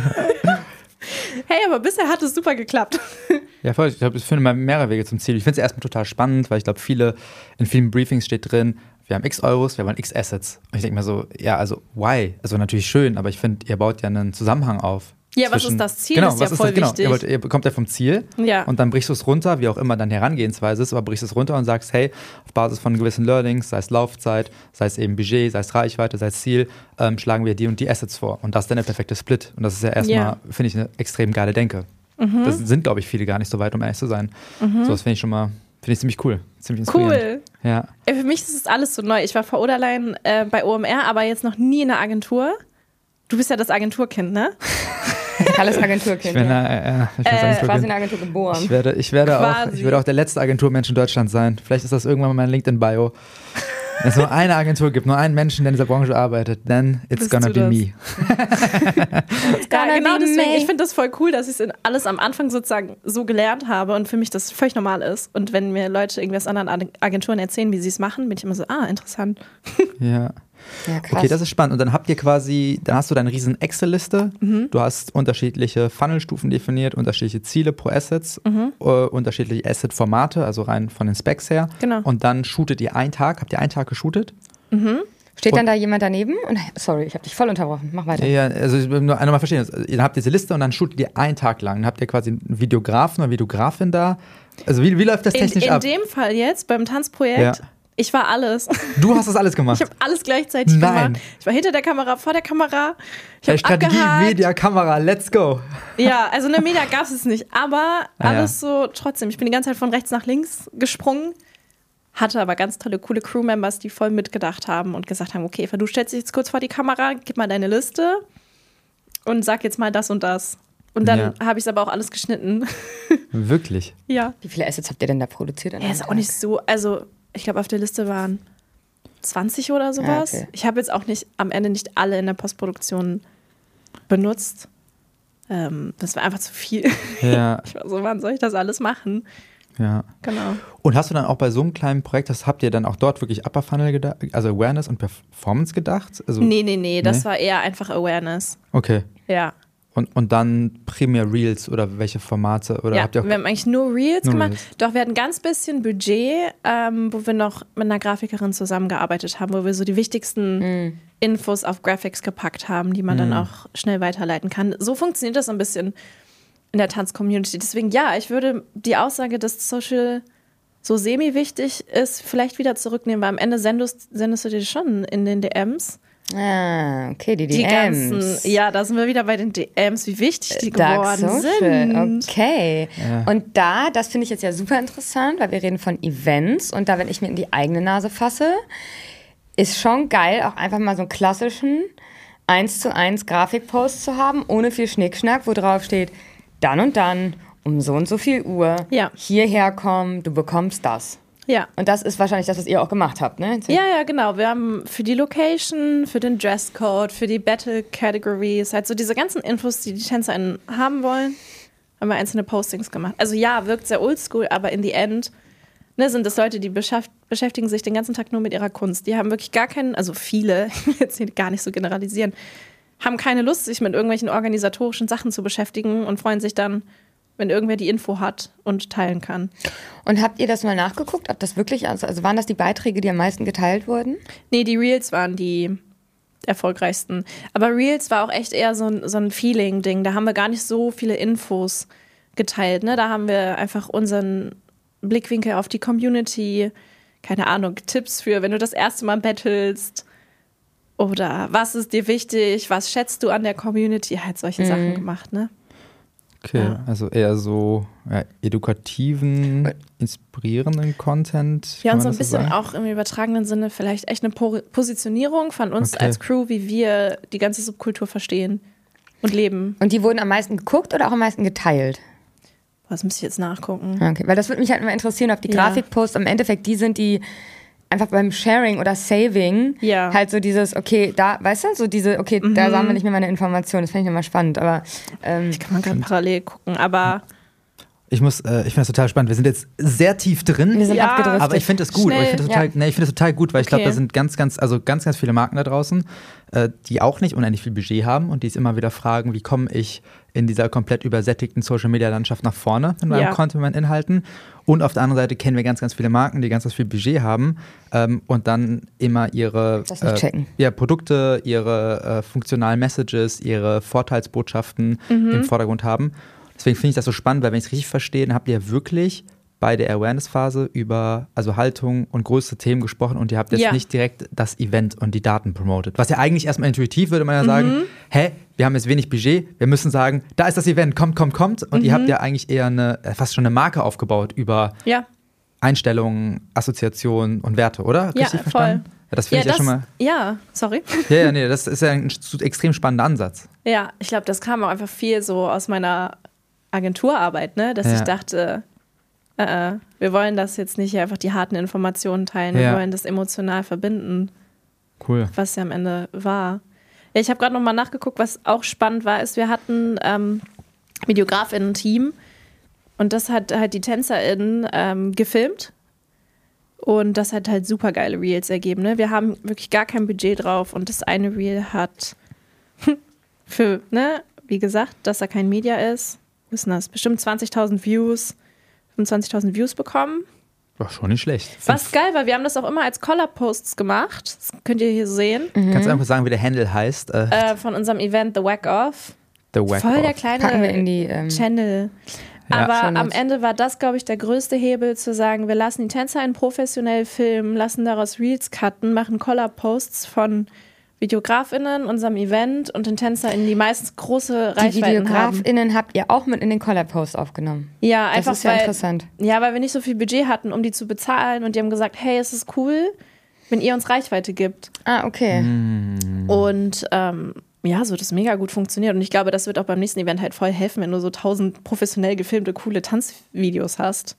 Hey, aber bisher hat es super geklappt. Ja, voll. Ich glaube, es führen immer mehrere Wege zum Ziel. Ich finde es erstmal total spannend, weil ich glaube, in vielen Briefings steht drin, wir haben x Euros, wir wollen x Assets. Und ich denke mir so, ja, also why? Also natürlich schön, aber ich finde, ihr baut ja einen Zusammenhang auf. Ja, was ist das Ziel? Genau, ist ja voll wichtig. Genau, ihr bekommt ja vom Ziel und dann brichst du es runter, wie auch immer dann Herangehensweise ist, aber brichst es runter und sagst, hey, auf Basis von gewissen Learnings, sei es Laufzeit, sei es eben Budget, sei es Reichweite, sei es Ziel, schlagen wir die und die Assets vor. Und das ist dann der perfekte Split. Und das ist ja erstmal, finde ich, eine extrem geile Denke. Das sind, glaube ich, viele gar nicht so weit, um ehrlich zu sein. So, das finde ich schon mal, ziemlich cool. Ziemlich inspirierend. Cool. Ja. Für mich ist das alles so neu. Ich war vor Oderlein bei OMR, aber jetzt noch nie in einer Agentur. Du bist ja das Agenturkind, ne? Alles Agenturkind. Ich bin quasi in der Agentur geboren. Ich werde auch der letzte Agenturmensch in Deutschland sein. Vielleicht ist das irgendwann mal mein LinkedIn-Bio. Wenn es nur eine Agentur gibt, nur einen Menschen, der in dieser Branche arbeitet, then it's gonna be me. Ja, genau deswegen. Ich finde das voll cool, dass ich es alles am Anfang sozusagen so gelernt habe und für mich das völlig normal ist. Und wenn mir Leute irgendwie aus anderen Agenturen erzählen, wie sie es machen, bin ich immer so, interessant. Ja. Ja, krass. Okay, das ist spannend. Und dann hast du deine riesen Excel-Liste. Du hast unterschiedliche Funnelstufen definiert, unterschiedliche Ziele pro Assets, unterschiedliche Asset-Formate, also rein von den Specs her. Genau. Und dann shootet ihr einen Tag. Habt ihr einen Tag geshootet? Steht dann da jemand daneben? Sorry, ich habe dich voll unterbrochen. Mach weiter. Ja, also ich will nur einmal verstehen. Ihr habt diese Liste und dann shootet ihr einen Tag lang. Dann habt ihr quasi einen Videografen oder Videografin da. Also wie läuft das technisch ab? In dem Fall jetzt, beim Tanzprojekt, ich war alles. Du hast das alles gemacht? Ich habe alles gleichzeitig gemacht. Ich war hinter der Kamera, vor der Kamera. Ich habe Strategie, Media, Kamera, let's go. Ja, also eine Media gab es nicht. Aber alles so trotzdem. Ich bin die ganze Zeit von rechts nach links gesprungen. Hatte aber ganz tolle, coole Crewmembers, die voll mitgedacht haben und gesagt haben, okay, Eva, du stellst dich jetzt kurz vor die Kamera, gib mal deine Liste und sag jetzt mal das und das. Und dann habe ich es aber auch alles geschnitten. Wirklich? Ja. Wie viele Assets habt ihr denn da produziert? Ist auch nicht so, also ich glaube, auf der Liste waren 20 oder sowas. Okay. Ich habe jetzt auch am Ende nicht alle in der Postproduktion benutzt. Das war einfach zu viel. Ja. Ich war so, wann soll ich das alles machen? Ja. Genau. Und hast du dann auch bei so einem kleinen Projekt, habt ihr dann auch dort wirklich Upper Funnel gedacht, also Awareness und Performance gedacht? Also, nee, das war eher einfach Awareness. Okay. Ja. Und dann primär Reels oder welche Formate? Oder habt ihr auch wir haben eigentlich nur Reels gemacht. Doch wir hatten ganz bisschen Budget, wo wir noch mit einer Grafikerin zusammengearbeitet haben, wo wir so die wichtigsten Infos auf Graphics gepackt haben, die man dann auch schnell weiterleiten kann. So funktioniert das ein bisschen in der Tanz-Community. Deswegen ich würde die Aussage, dass Social so semi-wichtig ist, vielleicht wieder zurücknehmen, weil am Ende sendest du dir schon in den DMs. Ah, okay, die DMs. Die ganzen, da sind wir wieder bei den DMs, wie wichtig die geworden sind. Okay. Ja. Und das finde ich jetzt ja super interessant, weil wir reden von Events und da, wenn ich mir in die eigene Nase fasse, ist schon geil, auch einfach mal so einen klassischen 1:1 Grafikpost zu haben, ohne viel Schnickschnack, wo drauf steht, dann und dann, um so und so viel Uhr, hierher kommen, du bekommst das. Ja. Und das ist wahrscheinlich das, was ihr auch gemacht habt, ne? Ja, genau. Wir haben für die Location, für den Dresscode, für die Battle Categories, halt so diese ganzen Infos, die TänzerInnen haben wollen, haben wir einzelne Postings gemacht. Also wirkt sehr oldschool, aber in the end sind das Leute, die beschäftigen sich den ganzen Tag nur mit ihrer Kunst. Die haben wirklich gar keinen, also viele, ich will jetzt hier gar nicht so generalisieren, haben keine Lust, sich mit irgendwelchen organisatorischen Sachen zu beschäftigen und freuen sich dann, wenn irgendwer die Info hat und teilen kann. Und habt ihr das mal nachgeguckt, ob das wirklich, also waren das die Beiträge, die am meisten geteilt wurden? Nee, die Reels waren die erfolgreichsten. Aber Reels war auch echt eher so ein Feeling-Ding. Da haben wir gar nicht so viele Infos geteilt. Ne? Da haben wir einfach unseren Blickwinkel auf die Community, keine Ahnung, Tipps für, wenn du das erste Mal battlest oder was ist dir wichtig, was schätzt du an der Community, halt solche Sachen gemacht, ne? Okay, also eher so edukativen, inspirierenden Content. Ja, und so ein bisschen auch im übertragenen Sinne vielleicht echt eine Positionierung von uns als Crew, wie wir die ganze Subkultur verstehen und leben. Und die wurden am meisten geguckt oder auch am meisten geteilt? Das müsste ich jetzt nachgucken. Okay, weil das würde mich halt immer interessieren, ob die Grafikposts im Endeffekt die sind, die einfach beim Sharing oder Saving halt so dieses, okay, da, weißt du, so diese, okay, da sammle ich mir meine Informationen. Das finde ich nochmal spannend, aber ich kann mal gerade parallel gucken, aber ich finde das total spannend. Wir sind jetzt sehr tief drin. Wir sind abgedriftet. Aber ich finde das gut. Ich finde das total gut, weil ich glaube, da sind ganz viele Marken da draußen, die auch nicht unendlich viel Budget haben und die es immer wieder fragen, wie komme ich in dieser komplett übersättigten Social-Media-Landschaft nach vorne mit meinem Content, mit meinen Inhalten. Und auf der anderen Seite kennen wir ganz viele Marken, die ganz viel Budget haben und dann immer ihre Produkte, ihre funktionalen Messages, ihre Vorteilsbotschaften im Vordergrund haben. Deswegen finde ich das so spannend, weil wenn ich es richtig verstehe, dann habt ihr wirklich bei der Awareness-Phase über Haltung und größte Themen gesprochen und ihr habt jetzt nicht direkt das Event und die Daten promotet. Was ja eigentlich erstmal intuitiv würde man ja sagen, wir haben jetzt wenig Budget, wir müssen sagen, da ist das Event, kommt. Und ihr habt ja eigentlich eher fast schon eine Marke aufgebaut über Einstellungen, Assoziationen und Werte, oder? Richtig verstanden? Voll. Das finde ich schon mal. Ja, sorry. Nee, das ist ja ein extrem spannender Ansatz. Ja, ich glaube, das kam auch einfach viel so aus meiner Agenturarbeit, ne? Dass ich dachte, wir wollen das jetzt nicht einfach die harten Informationen teilen, wir wollen das emotional verbinden. Cool. Was ja am Ende war. Ja, ich habe gerade nochmal nachgeguckt, was auch spannend war, ist, wir hatten VideografInnen-Team und das hat halt die TänzerInnen gefilmt und das hat halt super geile Reels ergeben. Ne? Wir haben wirklich gar kein Budget drauf und das eine Reel hat für, wie gesagt, dass da kein Media ist, wissen das, bestimmt 20.000 Views, 25.000 Views bekommen. War schon nicht schlecht. Was geil, weil wir haben das auch immer als Collar-Posts gemacht. Das könnt ihr hier sehen. Kannst du einfach sagen, wie der Handle heißt? Von unserem Event The Whack Off. Voll der kleine Packen wir in die Channel. Aber am Ende war das, glaube ich, der größte Hebel, zu sagen, wir lassen die TänzerInnen professionell filmen, lassen daraus Reels cutten, machen Collar-Posts von VideografInnen, unserem Event und den TänzerInnen, die meistens große Reichweiten haben. Die VideografInnen habt ihr auch mit in den Collar-Post aufgenommen. Ja, einfach das ist ja interessant. Ja, weil wir nicht so viel Budget hatten, um die zu bezahlen und die haben gesagt, hey, es ist cool, wenn ihr uns Reichweite gibt. Ah, okay. Und so hat das mega gut funktioniert und ich glaube, das wird auch beim nächsten Event halt voll helfen, wenn du so 1000 professionell gefilmte, coole Tanzvideos hast.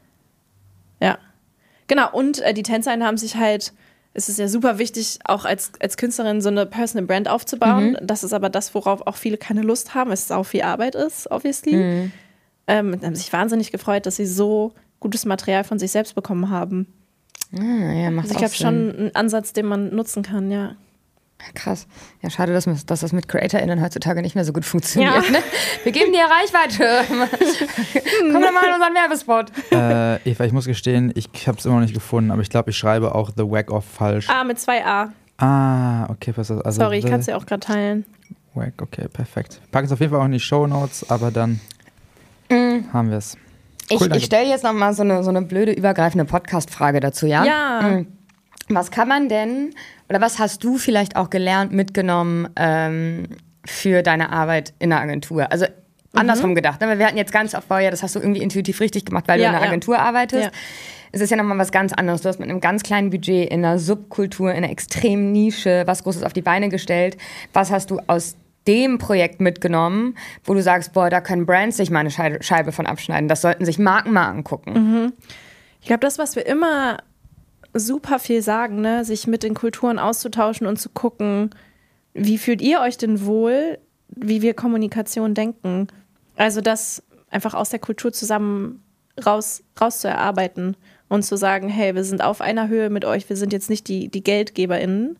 Ja. Genau, und die TänzerInnen haben sich halt, es ist ja super wichtig, auch als Künstlerin so eine Personal Brand aufzubauen. Das ist aber das, worauf auch viele keine Lust haben, weil es auch viel Arbeit ist, obviously. Haben sich wahnsinnig gefreut, dass sie so gutes Material von sich selbst bekommen haben. Ja, macht also ich glaube schon ein Ansatz, den man nutzen kann, ja. Krass. Ja, schade, dass das mit CreatorInnen heutzutage nicht mehr so gut funktioniert. Ja. Ne? Wir geben dir Reichweite. Komm doch mal in unseren Werbespot. Eva, ich muss gestehen, ich habe es immer noch nicht gefunden, aber ich glaube, ich schreibe auch The Wack Off falsch. Mit 2 A. Okay, pass auf. Also sorry, ich kann es ja auch gerade teilen. Wack, okay, perfekt. Packen es auf jeden Fall auch in die Shownotes, aber dann haben wir es. Cool, ich stelle jetzt nochmal so eine blöde, übergreifende Podcast-Frage dazu, ja? Ja. Was kann man denn, oder was hast du vielleicht auch gelernt, mitgenommen für deine Arbeit in der Agentur? Also andersrum gedacht, ne? Wir hatten jetzt ganz oft vorher, das hast du irgendwie intuitiv richtig gemacht, weil du in der Agentur arbeitest. Ja. Es ist ja nochmal was ganz anderes. Du hast mit einem ganz kleinen Budget in einer Subkultur, in einer extremen Nische was Großes auf die Beine gestellt. Was hast du aus dem Projekt mitgenommen, wo du sagst, boah, da können Brands sich mal eine Scheibe von abschneiden. Das sollten sich Marken mal angucken. Ich glaube, das, was wir immer super viel sagen, ne, sich mit den Kulturen auszutauschen und zu gucken, wie fühlt ihr euch denn wohl, wie wir Kommunikation denken. Also das einfach aus der Kultur zusammen raus zu erarbeiten und zu sagen, hey, wir sind auf einer Höhe mit euch, wir sind jetzt nicht die GeldgeberInnen.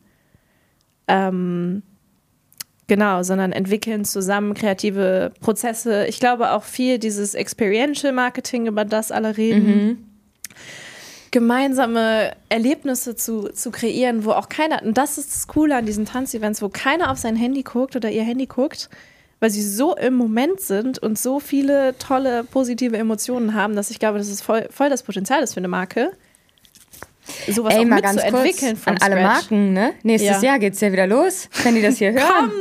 Genau, sondern entwickeln zusammen kreative Prozesse. Ich glaube auch viel dieses Experiential Marketing, über das alle reden. Gemeinsame Erlebnisse zu kreieren, wo auch keiner, und das ist das Coole an diesen Tanzevents, wo keiner auf sein Handy guckt oder ihr Handy guckt, weil sie so im Moment sind und so viele tolle, positive Emotionen haben, dass ich glaube, dass es voll das Potenzial ist für eine Marke. Sowas auch mal ganz mitzuentwickeln kurz an alle Marken, ne? Nächstes Jahr geht's ja wieder los, wenn die das hier hören.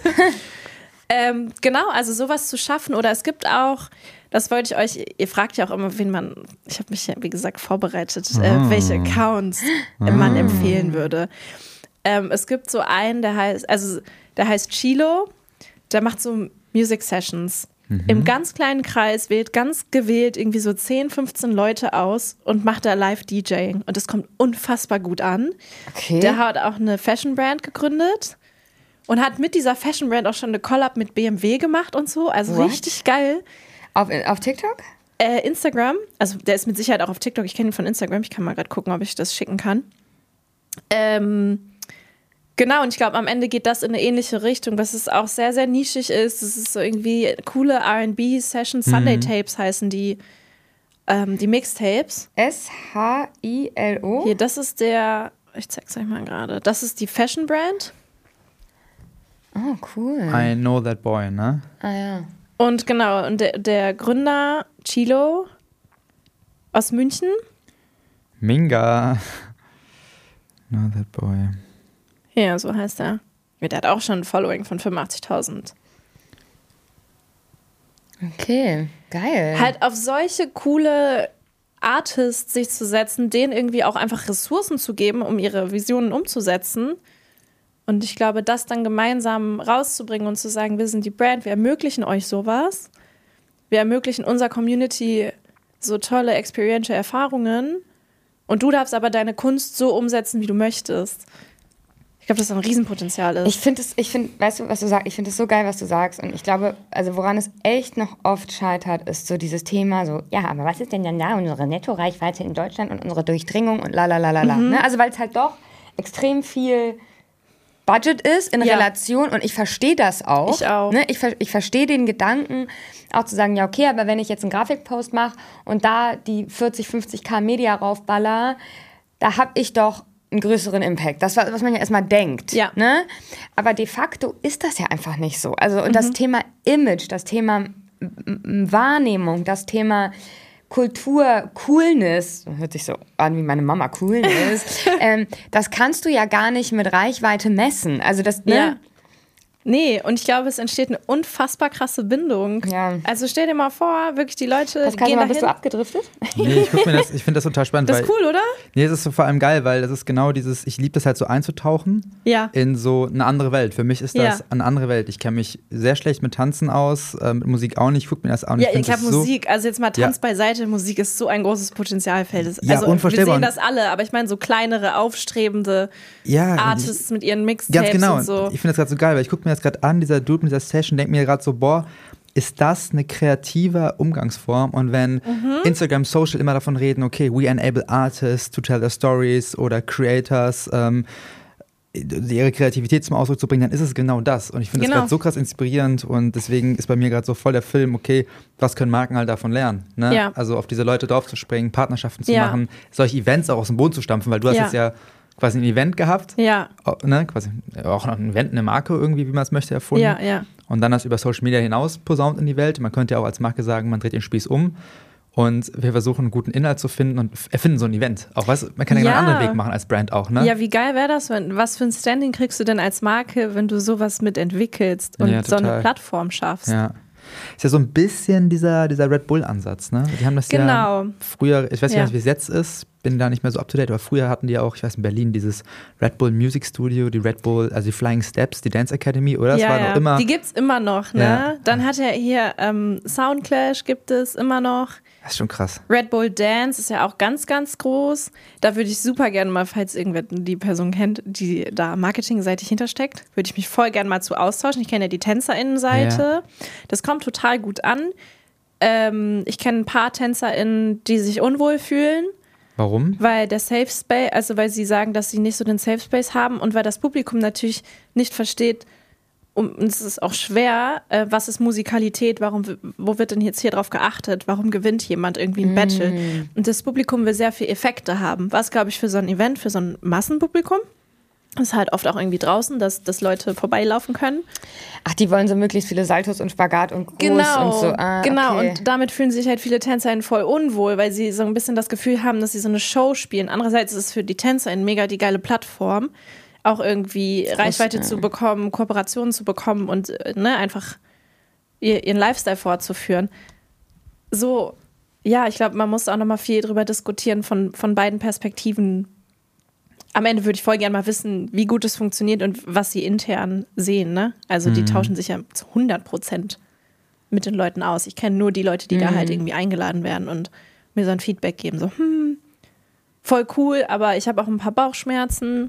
Genau, also sowas zu schaffen. Oder es gibt auch, das wollte ich euch, ihr fragt ja auch immer, ich habe mich ja, wie gesagt, vorbereitet, welche Accounts man empfehlen würde. Es gibt so einen, der heißt Chilo, der macht so Music Sessions. Im ganz kleinen Kreis, wählt ganz gewählt irgendwie so 10, 15 Leute aus und macht da Live-DJing. Und das kommt unfassbar gut an. Okay. Der hat auch eine Fashion-Brand gegründet und hat mit dieser Fashion-Brand auch schon eine Collab mit BMW gemacht und so. Also richtig geil. Auf TikTok? Instagram. Also der ist mit Sicherheit auch auf TikTok. Ich kenne ihn von Instagram. Ich kann mal gerade gucken, ob ich das schicken kann. Genau, und ich glaube, am Ende geht das in eine ähnliche Richtung, dass es auch sehr, sehr nischig ist. Es ist so irgendwie coole R&B-Sessions, Sunday-Tapes heißen die Mixtapes. S-H-I-L-O? Hier, das ist ich zeig's euch mal gerade, das ist die Fashion-Brand. Oh, cool. I know that boy, ne? Ah, ja. Und genau, und der Gründer, Chilo, aus München. Minga. Know that boy. Ja, so heißt er. Der hat auch schon ein Following von 85.000. Okay, geil. Halt auf solche coole Artists sich zu setzen, denen irgendwie auch einfach Ressourcen zu geben, um ihre Visionen umzusetzen. Und ich glaube, das dann gemeinsam rauszubringen und zu sagen, wir sind die Brand, wir ermöglichen euch sowas. Wir ermöglichen unserer Community so tolle experiential Erfahrungen. Und du darfst aber deine Kunst so umsetzen, wie du möchtest. Ich glaube, dass das ein Riesenpotenzial ist. Weißt du, was du sagst? Ich finde es so geil, was du sagst. Und ich glaube, also woran es echt noch oft scheitert, ist so dieses Thema so, ja, aber was ist denn dann da unsere Nettoreichweite in Deutschland und unsere Durchdringung und lalalala. Ne? Also weil es halt doch extrem viel Budget ist in Relation und ich verstehe das auch. Ich auch. Ne? Ich verstehe den Gedanken, auch zu sagen, ja okay, aber wenn ich jetzt einen Grafikpost mache und da die 40, 50k Media raufballer, da habe ich doch einen größeren Impact. Das, was man ja erstmal denkt. Ja. Ne? Aber de facto ist das ja einfach nicht so. Also, und das Thema Image, das Thema Wahrnehmung, das Thema Kultur, Coolness, hört sich so an wie meine Mama Coolness, das kannst du ja gar nicht mit Reichweite messen. Also das, ne? Ja. Nee, und ich glaube, es entsteht eine unfassbar krasse Bindung. Ja. Also stell dir mal vor, wirklich die Leute Pascal, gehen dahin. bist du abgedriftet? Nee, ich finde das total spannend. Das ist cool, oder? Nee, es ist so vor allem geil, weil das ist genau dieses, ich liebe das halt so einzutauchen in so eine andere Welt. Für mich ist das eine andere Welt. Ich kenne mich sehr schlecht mit Tanzen aus, mit Musik auch nicht, ich gucke mir das auch nicht. Ja, ich glaube Musik, also jetzt mal Tanz beiseite, Musik ist so ein großes Potenzialfeld. Also unvorstellbar. Wir sehen das alle, aber ich meine so kleinere, aufstrebende Artists mit ihren Mixtapes ganz genau. und so. Ich finde das gerade so geil, weil ich gucke mir das gerade an, dieser Dude mit dieser Session, denke mir gerade so, boah, ist das eine kreative Umgangsform? Und wenn Instagram, Social immer davon reden, okay, we enable artists to tell their stories oder creators, ihre Kreativität zum Ausdruck zu bringen, dann ist es genau das. Und ich finde das gerade so krass inspirierend und deswegen ist bei mir gerade so voll der Film, okay, was können Marken halt davon lernen? Ne? Ja. Also auf diese Leute draufzuspringen, Partnerschaften zu machen, solche Events auch aus dem Boden zu stampfen, weil du hast jetzt ja quasi ein Event gehabt, ne? Quasi auch noch ein Event, eine Marke irgendwie, wie man es möchte, erfunden. Ja. Und dann das über Social Media hinaus posaunt in die Welt. Man könnte ja auch als Marke sagen, man dreht den Spieß um. Und wir versuchen, einen guten Inhalt zu finden und erfinden so ein Event. Auch man kann ja einen anderen Weg machen als Brand auch, ne? Ja, wie geil wäre das? Was für ein Standing kriegst du denn als Marke, wenn du sowas mitentwickelst und so eine Plattform schaffst? Ja. Ist ja so ein bisschen dieser Red Bull-Ansatz, ne? Die haben das ja früher, ich weiß nicht, wie es jetzt ist, bin da nicht mehr so up to date, aber früher hatten die ja auch, ich weiß in Berlin, dieses Red Bull Music Studio, die Red Bull, also die Flying Steps, die Dance Academy, oder? Das war noch immer. Die gibt's immer noch, ne? Ja. Dann hat er hier Soundclash gibt es immer noch. Das ist schon krass. Red Bull Dance ist ja auch ganz, ganz groß. Da würde ich super gerne mal, falls irgendwer die Person kennt, die da marketingseitig hintersteckt, würde ich mich voll gerne mal zu austauschen. Ich kenne ja die TänzerInnenseite. Ja. Das kommt total gut an. Ich kenne ein paar TänzerInnen, die sich unwohl fühlen. Warum? Weil der Safe Space, also weil sie sagen, dass sie nicht so den Safe Space haben und weil das Publikum natürlich nicht versteht, und es ist auch schwer, was ist Musikalität, wo wird denn jetzt hier drauf geachtet, warum gewinnt jemand irgendwie ein Battle? Und das Publikum will sehr viel Effekte haben. Was, glaube ich, für so ein Event, für so ein Massenpublikum? Das ist halt oft auch irgendwie draußen, dass Leute vorbeilaufen können. Ach, die wollen so möglichst viele Saltos und Spagat und Gruß und so. Genau, okay. Und damit fühlen sich halt viele TänzerInnen voll unwohl, weil sie so ein bisschen das Gefühl haben, dass sie so eine Show spielen. Andererseits ist es für die TänzerInnen mega die geile Plattform, auch irgendwie Reichweite zu bekommen, Kooperationen zu bekommen und einfach ihren Lifestyle fortzuführen. So, ja, ich glaube, man muss auch nochmal viel drüber diskutieren von beiden Perspektiven. Am Ende würde ich voll gerne mal wissen, wie gut es funktioniert und was sie intern sehen, ne? Also die tauschen sich ja zu 100% mit den Leuten aus. Ich kenne nur die Leute, die da halt irgendwie eingeladen werden und mir so ein Feedback geben, so, voll cool, aber ich habe auch ein paar Bauchschmerzen.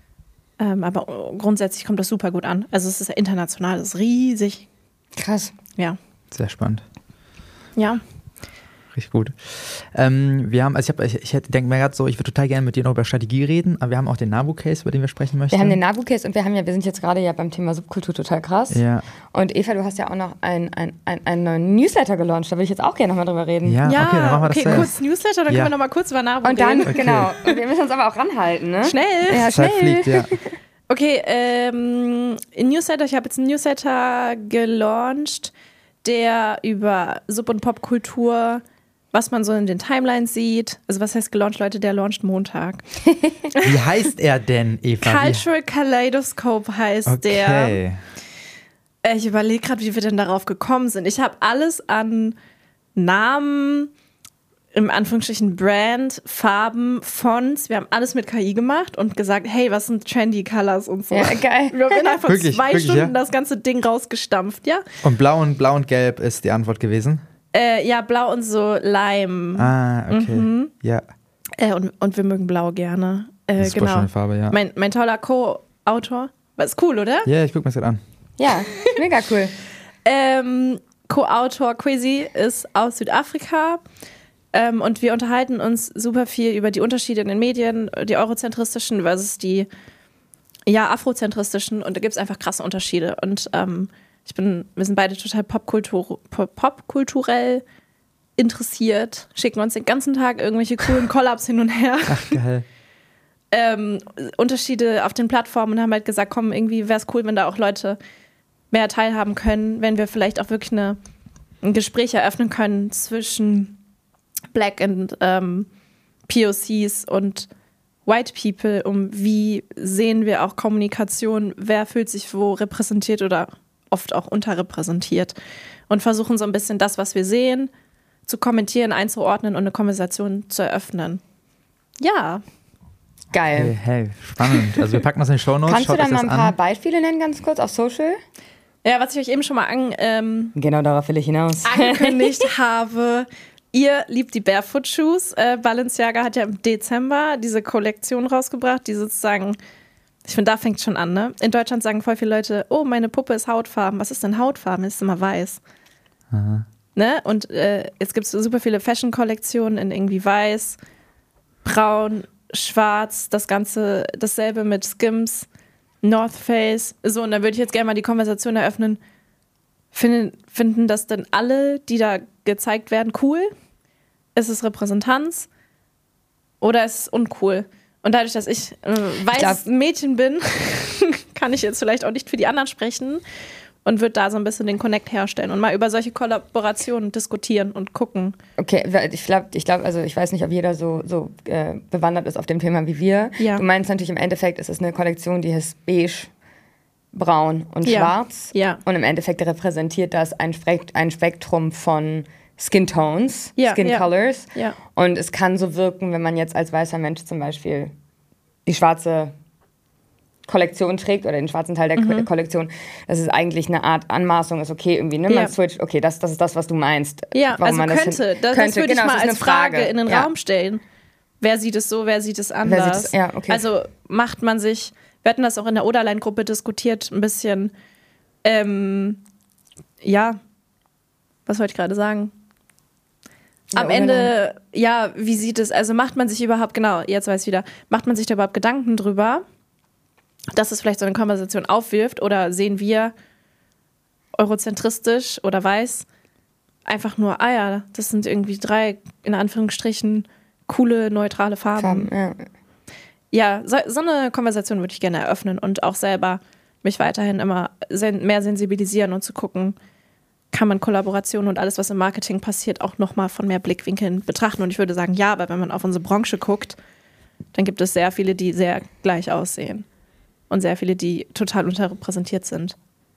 Aber grundsätzlich kommt das super gut an. Also es ist ja international, es ist riesig. Krass. Ja. Sehr spannend. Ja. Richtig gut. Wir haben, also ich denke mir gerade so, ich würde total gerne mit dir noch über Strategie reden, aber wir haben auch den NABU-Case, über den wir sprechen möchten. Wir haben den NABU-Case und wir sind jetzt gerade ja beim Thema Subkultur total krass. Ja. Und Eva, du hast ja auch noch einen neuen Newsletter gelauncht, da will ich jetzt auch gerne nochmal drüber reden. Ja, okay, dann machen wir das selbst. Kurz Newsletter, dann können wir nochmal kurz über NABU reden. Und dann, genau, und wir müssen uns aber auch ranhalten, ne? Schnell! Ja, Zeit fliegt, ja. Okay, Newsletter, ich habe jetzt einen Newsletter gelauncht, der über Sub- und Popkultur, was man so in den Timelines sieht. Also was heißt gelauncht, Leute? Der launcht Montag. Wie heißt er denn, Eva? Cultural Kaleidoscope heißt der. Ich überlege gerade, wie wir denn darauf gekommen sind. Ich habe alles an Namen, im Anführungsstrichen Brand, Farben, Fonts. Wir haben alles mit KI gemacht und gesagt, hey, was sind trendy Colors und so. Ja, geil. Wir haben innerhalb von wirklich, 2 Stunden ja? das ganze Ding rausgestampft, ja. Und blau und gelb ist die Antwort gewesen? Ja, blau und so Lime. Ah, okay. Ja. Und wir mögen blau gerne. Das ist genau. schöne Farbe, ja. Mein toller Co-Autor. Ist cool, oder? Ja, ich guck mir das gerade an. Ja, mega cool. Co-Autor Kwesi ist aus Südafrika. Und wir unterhalten uns super viel über die Unterschiede in den Medien, die eurozentristischen versus die afrozentristischen. Und da gibt es einfach krasse Unterschiede. Und wir sind beide total popkulturell interessiert, schicken uns den ganzen Tag irgendwelche coolen Collabs hin und her. Ach, geil. Unterschiede auf den Plattformen und haben halt gesagt, komm, irgendwie wäre es cool, wenn da auch Leute mehr teilhaben können, wenn wir vielleicht auch wirklich ein Gespräch eröffnen können zwischen Black and POCs und White People, wie sehen wir auch Kommunikation, wer fühlt sich wo repräsentiert oder oft auch unterrepräsentiert und versuchen so ein bisschen das, was wir sehen, zu kommentieren, einzuordnen und eine Konversation zu eröffnen. Ja. Geil. Hey, spannend. Also wir packen das in die Shownotes. Kannst du da mal ein paar Beispiele nennen, ganz kurz, auf Social? Ja, was ich euch eben schon mal genau darauf will ich hinaus. angekündigt habe. Ihr liebt die Barefoot Shoes. Balenciaga hat ja im Dezember diese Kollektion rausgebracht, die sozusagen, ich finde, da fängt es schon an, ne? In Deutschland sagen voll viele Leute, oh, meine Puppe ist Hautfarben. Was ist denn Hautfarben? Ist immer weiß. Aha. Ne? Und jetzt gibt es super viele Fashion-Kollektionen in irgendwie weiß, braun, schwarz, das Ganze, dasselbe mit Skims. North Face. So, und dann würde ich jetzt gerne mal die Konversation eröffnen. Finden das denn alle, die da gezeigt werden, cool? Ist es Repräsentanz? Oder ist es uncool? Und dadurch, dass ich weißes Mädchen bin, kann ich jetzt vielleicht auch nicht für die anderen sprechen und würde da so ein bisschen den Connect herstellen und mal über solche Kollaborationen diskutieren und gucken. Okay, ich glaube, also ich weiß nicht, ob jeder so bewandert ist auf dem Thema wie wir. Ja. Du meinst natürlich im Endeffekt, es ist eine Kollektion, die ist beige, braun und schwarz. Ja. Und im Endeffekt repräsentiert das ein Spektrum von Skin Tones, Skin Colors. Ja. Und es kann so wirken, wenn man jetzt als weißer Mensch zum Beispiel die schwarze Kollektion trägt oder den schwarzen Teil der Kollektion, dass es eigentlich eine Art Anmaßung ist, okay, irgendwie, ne, man switcht, okay, das ist das, was du meinst. Ja, also man das würde ich mal als Frage in den Raum stellen. Wer sieht es so, wer sieht es anders? Okay. Also macht man sich, wir hatten das auch in der Oderlein-Gruppe diskutiert, ein bisschen, was wollte ich gerade sagen? Am Ende, wie sieht es, also macht man sich überhaupt, jetzt weiß ich wieder, macht man sich da überhaupt Gedanken drüber, dass es vielleicht so eine Konversation aufwirft oder sehen wir eurozentristisch oder weiß einfach nur, das sind irgendwie 3, in Anführungsstrichen, coole, neutrale Farben. Ja, so eine Konversation würde ich gerne eröffnen und auch selber mich weiterhin immer mehr sensibilisieren und zu gucken, kann man Kollaborationen und alles, was im Marketing passiert, auch nochmal von mehr Blickwinkeln betrachten. Und ich würde sagen, aber wenn man auf unsere Branche guckt, dann gibt es sehr viele, die sehr gleich aussehen. Und sehr viele, die total unterrepräsentiert sind.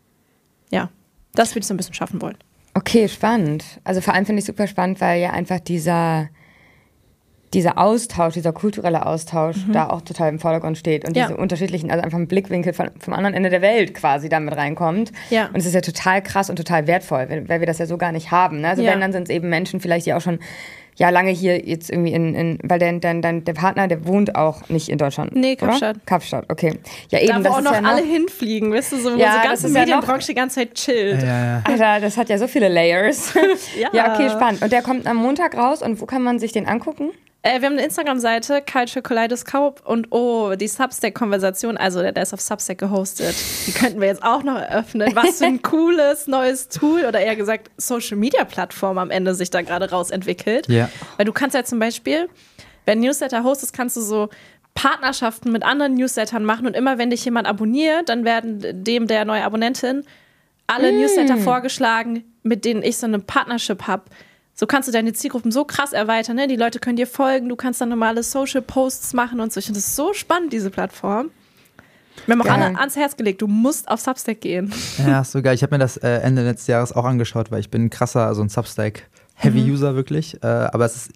Ja, das würde ich so ein bisschen schaffen wollen. Okay, spannend. Also vor allem finde ich super spannend, weil ja einfach dieser Austausch, dieser kulturelle Austausch da auch total im Vordergrund steht und diese unterschiedlichen, also einfach ein Blickwinkel vom anderen Ende der Welt quasi damit reinkommt. Ja. Und es ist ja total krass und total wertvoll, weil wir das ja so gar nicht haben. Ne? Also wenn, dann sind es eben Menschen vielleicht, die auch schon lange hier jetzt irgendwie weil der Partner, der wohnt auch nicht in Deutschland. Nee, Kapstadt. Oder? Kapstadt, okay. Ja, eben, da wo auch noch alle hinfliegen, weißt du, so wo die ganze Medienbranche die ganze Zeit chillt. Ja. Alter, das hat ja so viele Layers. Ja, okay, spannend. Und der kommt am Montag raus und wo kann man sich den angucken? Wir haben eine Instagram-Seite, Culture Kaleidoscope, und die Substack-Konversation, also der ist auf Substack gehostet. Die könnten wir jetzt auch noch eröffnen. Was für ein cooles neues Tool oder eher gesagt Social-Media-Plattform am Ende sich da gerade rausentwickelt. Ja. Weil du kannst ja zum Beispiel, wenn du Newsletter hostest, kannst du so Partnerschaften mit anderen Newslettern machen und immer wenn dich jemand abonniert, dann werden dem der neue Abonnentin alle Newsletter vorgeschlagen, mit denen ich so eine Partnership habe. So kannst du deine Zielgruppen so krass erweitern, ne? Die Leute können dir folgen, du kannst dann normale Social-Posts machen und so. Ich finde das so spannend, diese Plattform. Wir haben auch alle ans Herz gelegt, du musst auf Substack gehen. Ja, so geil. Ich habe mir das Ende letzten Jahres auch angeschaut, weil ich bin ein krasser, also ein Substack-Heavy-User wirklich. Aber es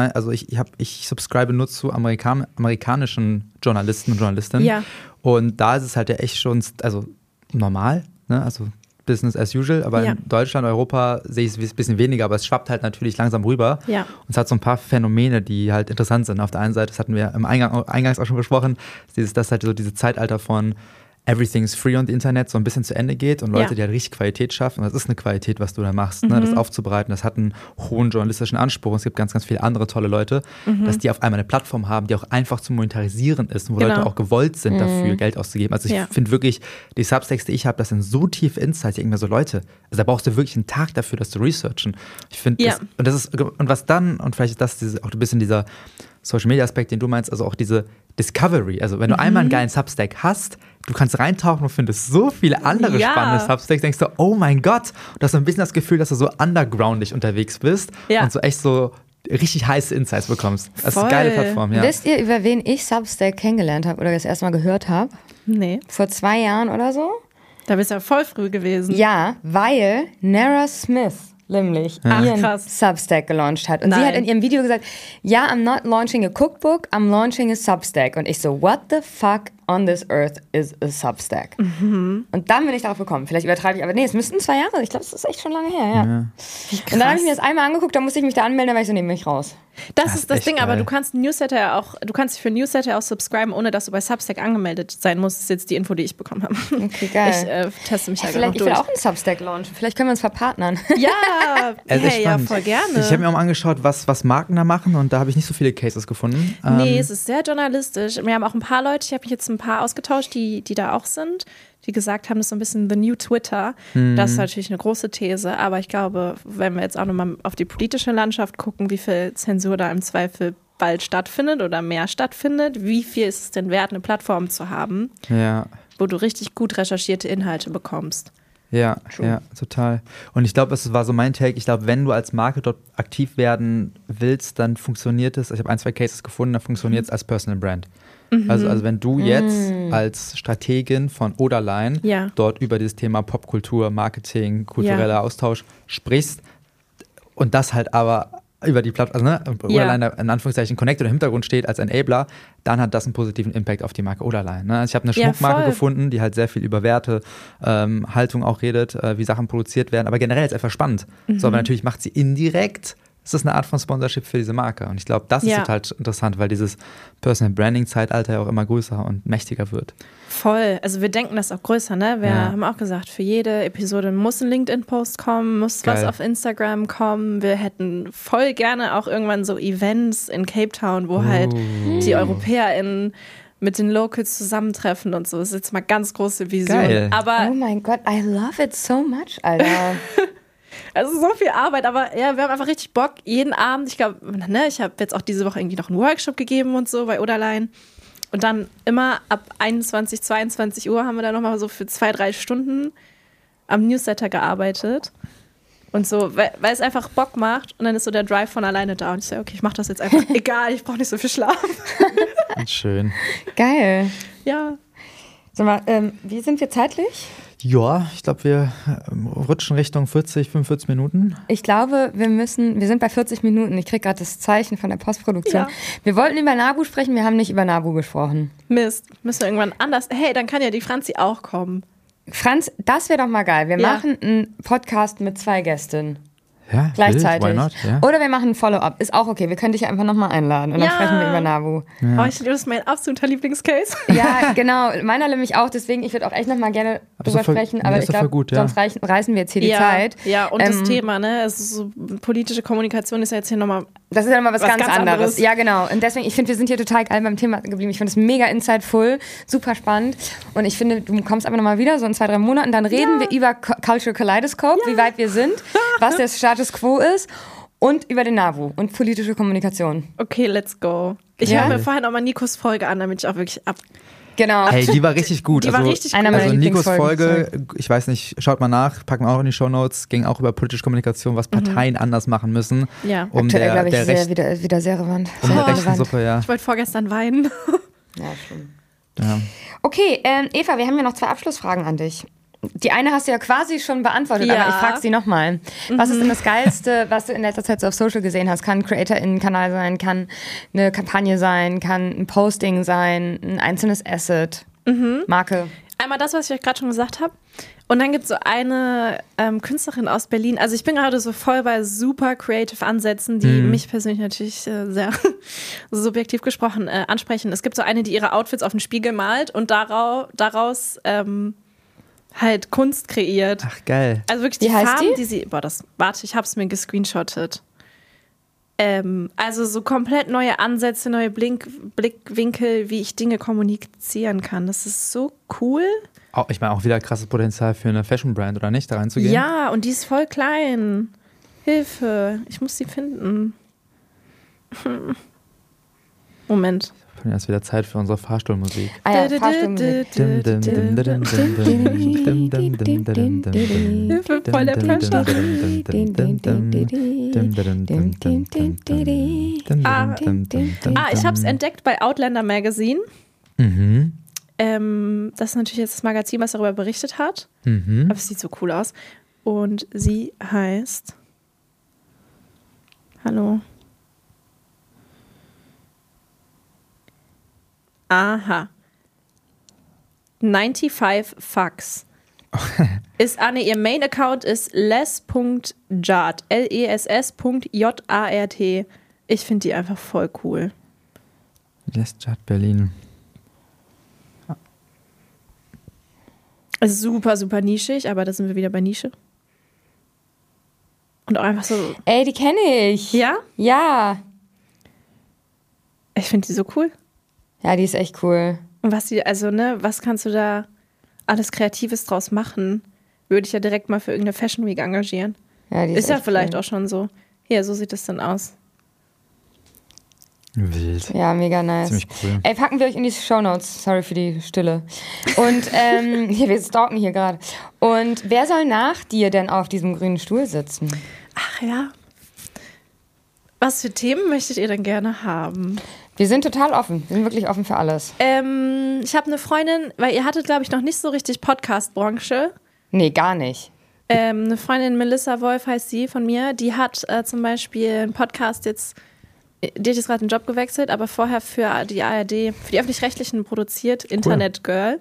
ist ich subscribe nur zu amerikanischen Journalisten und Journalistinnen. Ja. Und da ist es halt ja echt schon, also normal, ne? Also Business as usual, aber in Deutschland, Europa sehe ich es ein bisschen weniger, aber es schwappt halt natürlich langsam rüber. Ja. Und es hat so ein paar Phänomene, die halt interessant sind. Auf der einen Seite, das hatten wir im Eingangs auch schon besprochen, dass halt so diese Zeitalter von Everything's free on the Internet so ein bisschen zu Ende geht und Leute, die halt richtig Qualität schaffen. Und das ist eine Qualität, was du da machst, ne? Das aufzubereiten. Das hat einen hohen journalistischen Anspruch. Und es gibt ganz, ganz viele andere tolle Leute, dass die auf einmal eine Plattform haben, die auch einfach zu monetarisieren ist und wo Leute auch gewollt sind, dafür Geld auszugeben. Also ich finde wirklich, die Substacks, die ich habe, das sind so tiefe Insights. Irgendwie so Leute, also da brauchst du wirklich einen Tag dafür, das zu researchen. Ich finde, und was dann, und vielleicht ist das auch ein bisschen dieser Social-Media-Aspekt, den du meinst, also auch diese Discovery. Also wenn du einmal einen geilen Substack hast, du kannst reintauchen und findest so viele andere spannende Substacks, denkst du, oh mein Gott. Und du hast so ein bisschen das Gefühl, dass du so undergroundig unterwegs bist und so echt so richtig heiße Insights bekommst. Das ist eine geile Plattform, ja. Wisst ihr, über wen ich Substack kennengelernt habe oder das erste Mal gehört habe? Nee. Vor 2 Jahren oder so? Da bist du ja voll früh gewesen. Ja, weil Nara Smith nämlich ihren Substack gelauncht hat. Und sie hat in ihrem Video gesagt, I'm not launching a cookbook, I'm launching a Substack. Und ich so, what the fuck on this earth is a Substack? Und dann bin ich darauf gekommen. Vielleicht übertreibe ich, aber nee, es müssten 2 Jahre. Ich glaube, das ist echt schon lange her, ja. Und dann habe ich mir das einmal angeguckt, dann musste ich mich da anmelden, dann war ich so, nehme mich raus. Das ist das Ding, geil. Aber du kannst dich für Newsletter auch subscriben, ohne dass du bei Substack angemeldet sein musst. Das ist jetzt die Info, die ich bekommen habe. Okay, geil. Ich teste mich halt noch durch. Ich will auch einen Substack launchen. Vielleicht können wir uns verpartnern. Ja, voll gerne. Ich habe mir auch mal angeschaut, was Marken da machen und da habe ich nicht so viele Cases gefunden. Nee, es ist sehr journalistisch. Wir haben auch ein paar Leute, ich habe mich jetzt ein paar ausgetauscht, die da auch sind, die gesagt haben, das ist so ein bisschen the new Twitter. Das ist natürlich eine große These, aber ich glaube, wenn wir jetzt auch nochmal auf die politische Landschaft gucken, wie viel Zensur da im Zweifel bald stattfindet oder mehr stattfindet, wie viel ist es denn wert, eine Plattform zu haben, wo du richtig gut recherchierte Inhalte bekommst. Ja, total. Und ich glaube, es war so mein Take, ich glaube, wenn du als Marke dort aktiv werden willst, dann funktioniert es, ich habe 1, 2 Cases gefunden, dann funktioniert es als Personal Brand. Also wenn du jetzt als Strategin von Oderlein dort über dieses Thema Popkultur, Marketing, kultureller Austausch sprichst und das halt aber über die Plattform, Oderlein in Anführungszeichen Connect oder im Hintergrund steht als Enabler, dann hat das einen positiven Impact auf die Marke Oderlein. Ne? Also ich habe eine Schmuckmarke gefunden, die halt sehr viel über Werte, Haltung auch redet, wie Sachen produziert werden, aber generell ist einfach spannend. So, aber natürlich macht sie indirekt, ist das eine Art von Sponsorship für diese Marke. Und ich glaube, das ist total interessant, weil dieses Personal Branding-Zeitalter ja auch immer größer und mächtiger wird. Voll. Also wir denken das auch größer, ne? Wir haben auch gesagt, für jede Episode muss ein LinkedIn-Post kommen, muss was auf Instagram kommen. Wir hätten voll gerne auch irgendwann so Events in Cape Town, wo halt die EuropäerInnen mit den Locals zusammentreffen und so. Das ist jetzt mal ganz große Vision. Geil. Aber oh mein Gott, I love it so much, Alter. Also so viel Arbeit, aber ja, wir haben einfach richtig Bock, jeden Abend, ich glaube, ne, ich habe jetzt auch diese Woche irgendwie noch einen Workshop gegeben und so bei Oderlein und dann immer ab 21, 22 Uhr haben wir dann nochmal so für 2, 3 Stunden am Newsletter gearbeitet und so, weil es einfach Bock macht und dann ist so der Drive von alleine da und ich sage, okay, ich mache das jetzt einfach, egal, ich brauche nicht so viel Schlaf. Schön. Geil. Ja. Sag mal, wie sind wir zeitlich? Ja, ich glaube, wir rutschen Richtung 40, 45 Minuten. Ich glaube, wir sind bei 40 Minuten. Ich kriege gerade das Zeichen von der Postproduktion. Ja. Wir wollten über Nabu sprechen, wir haben nicht über Nabu gesprochen. Mist, müssen wir irgendwann anders. Hey, dann kann ja die Franzi auch kommen. Franz, das wäre doch mal geil. Wir machen einen Podcast mit 2 Gästinnen. Ja, gleichzeitig. Why not? Ja. Oder wir machen ein Follow-up. Ist auch okay. Wir können dich einfach nochmal einladen und dann sprechen wir über Nabu. Ja. Oh, das ist mein absoluter Lieblingscase. Ja, genau. Meiner nämlich auch. Deswegen, ich würde auch echt nochmal gerne drüber sprechen. Aber ich glaube, sonst reißen wir jetzt hier die Zeit. Ja, und das Thema, ne? Es ist so, politische Kommunikation ist ja jetzt hier nochmal. Das ist ja nochmal was ganz anderes. Ja, genau. Und deswegen, ich finde, wir sind hier total geil beim Thema geblieben. Ich finde es mega insightful, super spannend. Und ich finde, du kommst einfach nochmal wieder, so in 2, 3 Monaten. Dann reden wir über Cultural Kaleidoscope, wie weit wir sind, was der Status Quo ist. Und über den NABU und politische Kommunikation. Okay, let's go. Ich höre mir vorher nochmal Nikos Folge an, damit ich auch wirklich Genau. Hey, die war richtig gut. Die war richtig gut. Also Nikos Folge, ich weiß nicht, schaut mal nach, packen wir auch in die Shownotes, ging auch über politische Kommunikation, was Parteien anders machen müssen. Ja. Aktuell, glaube ich, wieder sehr relevant. Um der rechten Suppe, ja. Ich wollte vorgestern weinen. Ja, schlimm. Ja. Okay, Eva, wir haben ja noch 2 Abschlussfragen an dich. Die eine hast du ja quasi schon beantwortet, aber ich frage sie nochmal. Was ist denn das Geilste, was du in letzter Zeit so auf Social gesehen hast? Kann ein CreatorInnen-Kanal sein, kann eine Kampagne sein, kann ein Posting sein, ein einzelnes Asset, Marke. Einmal das, was ich euch gerade schon gesagt habe. Und dann gibt es so eine Künstlerin aus Berlin. Also ich bin gerade so voll bei super creative Ansätzen, die mich persönlich natürlich sehr subjektiv gesprochen ansprechen. Es gibt so eine, die ihre Outfits auf den Spiegel malt und daraus halt Kunst kreiert. Ach, geil. Also wirklich die Farben, die sie... ich hab's mir gescreenshottet. Also so komplett neue Ansätze, neue Blickwinkel, wie ich Dinge kommunizieren kann. Das ist so cool. Ich meine, auch wieder krasses Potenzial für eine Fashion-Brand, oder nicht, da reinzugehen? Ja, und die ist voll klein. Hilfe, ich muss sie finden. Moment. Jetzt wieder Zeit für unsere Fahrstuhlmusik. Ah ja, Fahrstuhlmusik. Hilfe, voll der Pressure. Ich habe es entdeckt bei Outlander Magazine. Das ist natürlich jetzt das Magazin, was darüber berichtet hat. Aber es sieht so cool aus. Und sie heißt... Hallo. Aha. 95 Fucks. Ihr Main-Account ist les.jart. less.jart. Ich finde die einfach voll cool. Les.jart Berlin. Also super, super nischig, aber da sind wir wieder bei Nische. Und auch einfach so... Ey, die kenne ich. Ja? Ja. Ich finde die so cool. Ja, die ist echt cool. Und was kannst du da alles Kreatives draus machen? Würde ich ja direkt mal für irgendeine Fashion Week engagieren. Ja, ist ja vielleicht auch schon so. Hier, so sieht es dann aus. Wild. Ja, mega nice. Ziemlich cool. Ey, packen wir euch in die Shownotes. Sorry für die Stille. Und wir stalken hier gerade. Und wer soll nach dir denn auf diesem grünen Stuhl sitzen? Ach ja. Was für Themen möchtet ihr denn gerne haben? Wir sind total offen. Wir sind wirklich offen für alles. Ich habe eine Freundin, weil ihr hattet, glaube ich, noch nicht so richtig Podcast-Branche. Nee, gar nicht. Eine Freundin, Melissa Wolf heißt sie von mir, die hat zum Beispiel einen Podcast jetzt, die hat jetzt gerade einen Job gewechselt, aber vorher für die ARD, für die Öffentlich-Rechtlichen produziert, Internet Girl.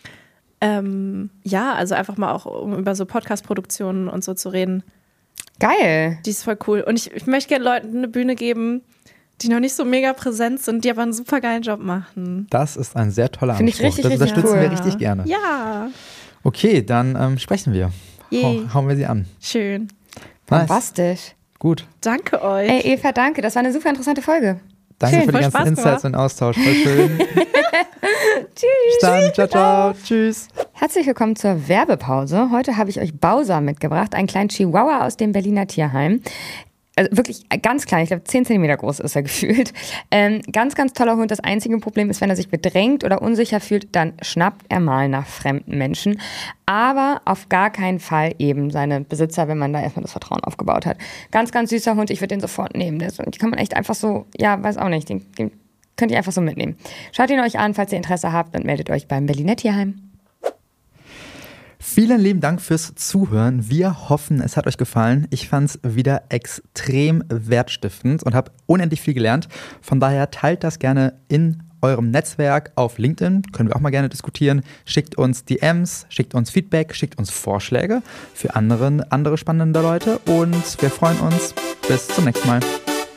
Ja, also einfach mal auch, um über so Podcast-Produktionen und so zu reden. Geil. Die ist voll cool. Und ich möchte gerne Leuten eine Bühne geben, die noch nicht so mega präsent sind, die aber einen super geilen Job machen. Das ist ein sehr toller Anspruch. Finde ich richtig, das richtig unterstützen cool. wir richtig gerne. Ja. Okay, dann sprechen wir. Hauen wir sie an. Schön. Nice. Bombastisch. Gut. Danke euch. Ey, Eva, danke. Das war eine super interessante Folge. Danke schön, für die voll ganzen Spaß Insights gemacht. und Austausch. Voll schön. Tschüss. Bis dann. Ciao, ciao. Tschüss. Herzlich willkommen zur Werbepause. Heute habe ich euch Bowser mitgebracht, einen kleinen Chihuahua aus dem Berliner Tierheim. Also wirklich ganz klein, ich glaube 10 cm groß ist er gefühlt. Ganz, ganz toller Hund. Das einzige Problem ist, wenn er sich bedrängt oder unsicher fühlt, dann schnappt er mal nach fremden Menschen. Aber auf gar keinen Fall eben seine Besitzer, wenn man da erstmal das Vertrauen aufgebaut hat. Ganz, ganz süßer Hund, ich würde den sofort nehmen. Die kann man echt einfach so, ja, weiß auch nicht, den könnt ihr einfach so mitnehmen. Schaut ihn euch an, falls ihr Interesse habt, und meldet euch beim Berliner Tierheim. Vielen lieben Dank fürs Zuhören. Wir hoffen, es hat euch gefallen. Ich fand es wieder extrem wertstiftend und habe unendlich viel gelernt. Von daher teilt das gerne in eurem Netzwerk auf LinkedIn. Können wir auch mal gerne diskutieren. Schickt uns DMs, schickt uns Feedback, schickt uns Vorschläge für andere spannende Leute. Und wir freuen uns. Bis zum nächsten Mal.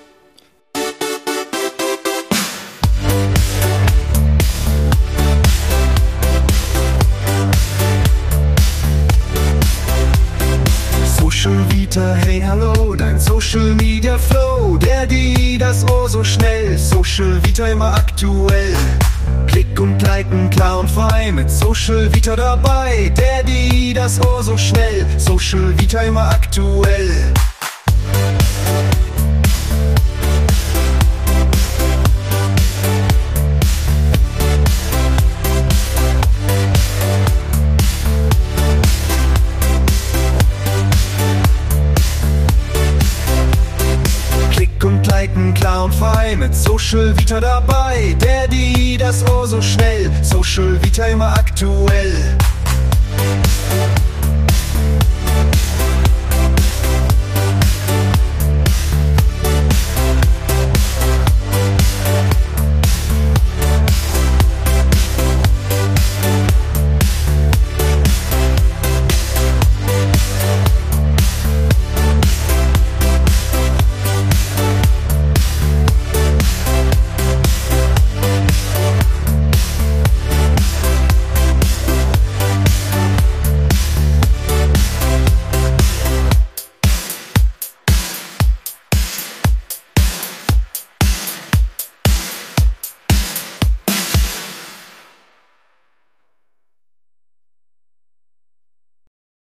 Social Vita, hey hallo, dein Social Media Flow, der, die, das oh so schnell, Social Vita immer aktuell. Klick und liken, klar und frei, mit Social Vita dabei, der, die, das oh so schnell, Social Vita immer aktuell. Klar und frei, mit Social Vita dabei, der, die, das oh so schnell, Social Vita immer aktuell.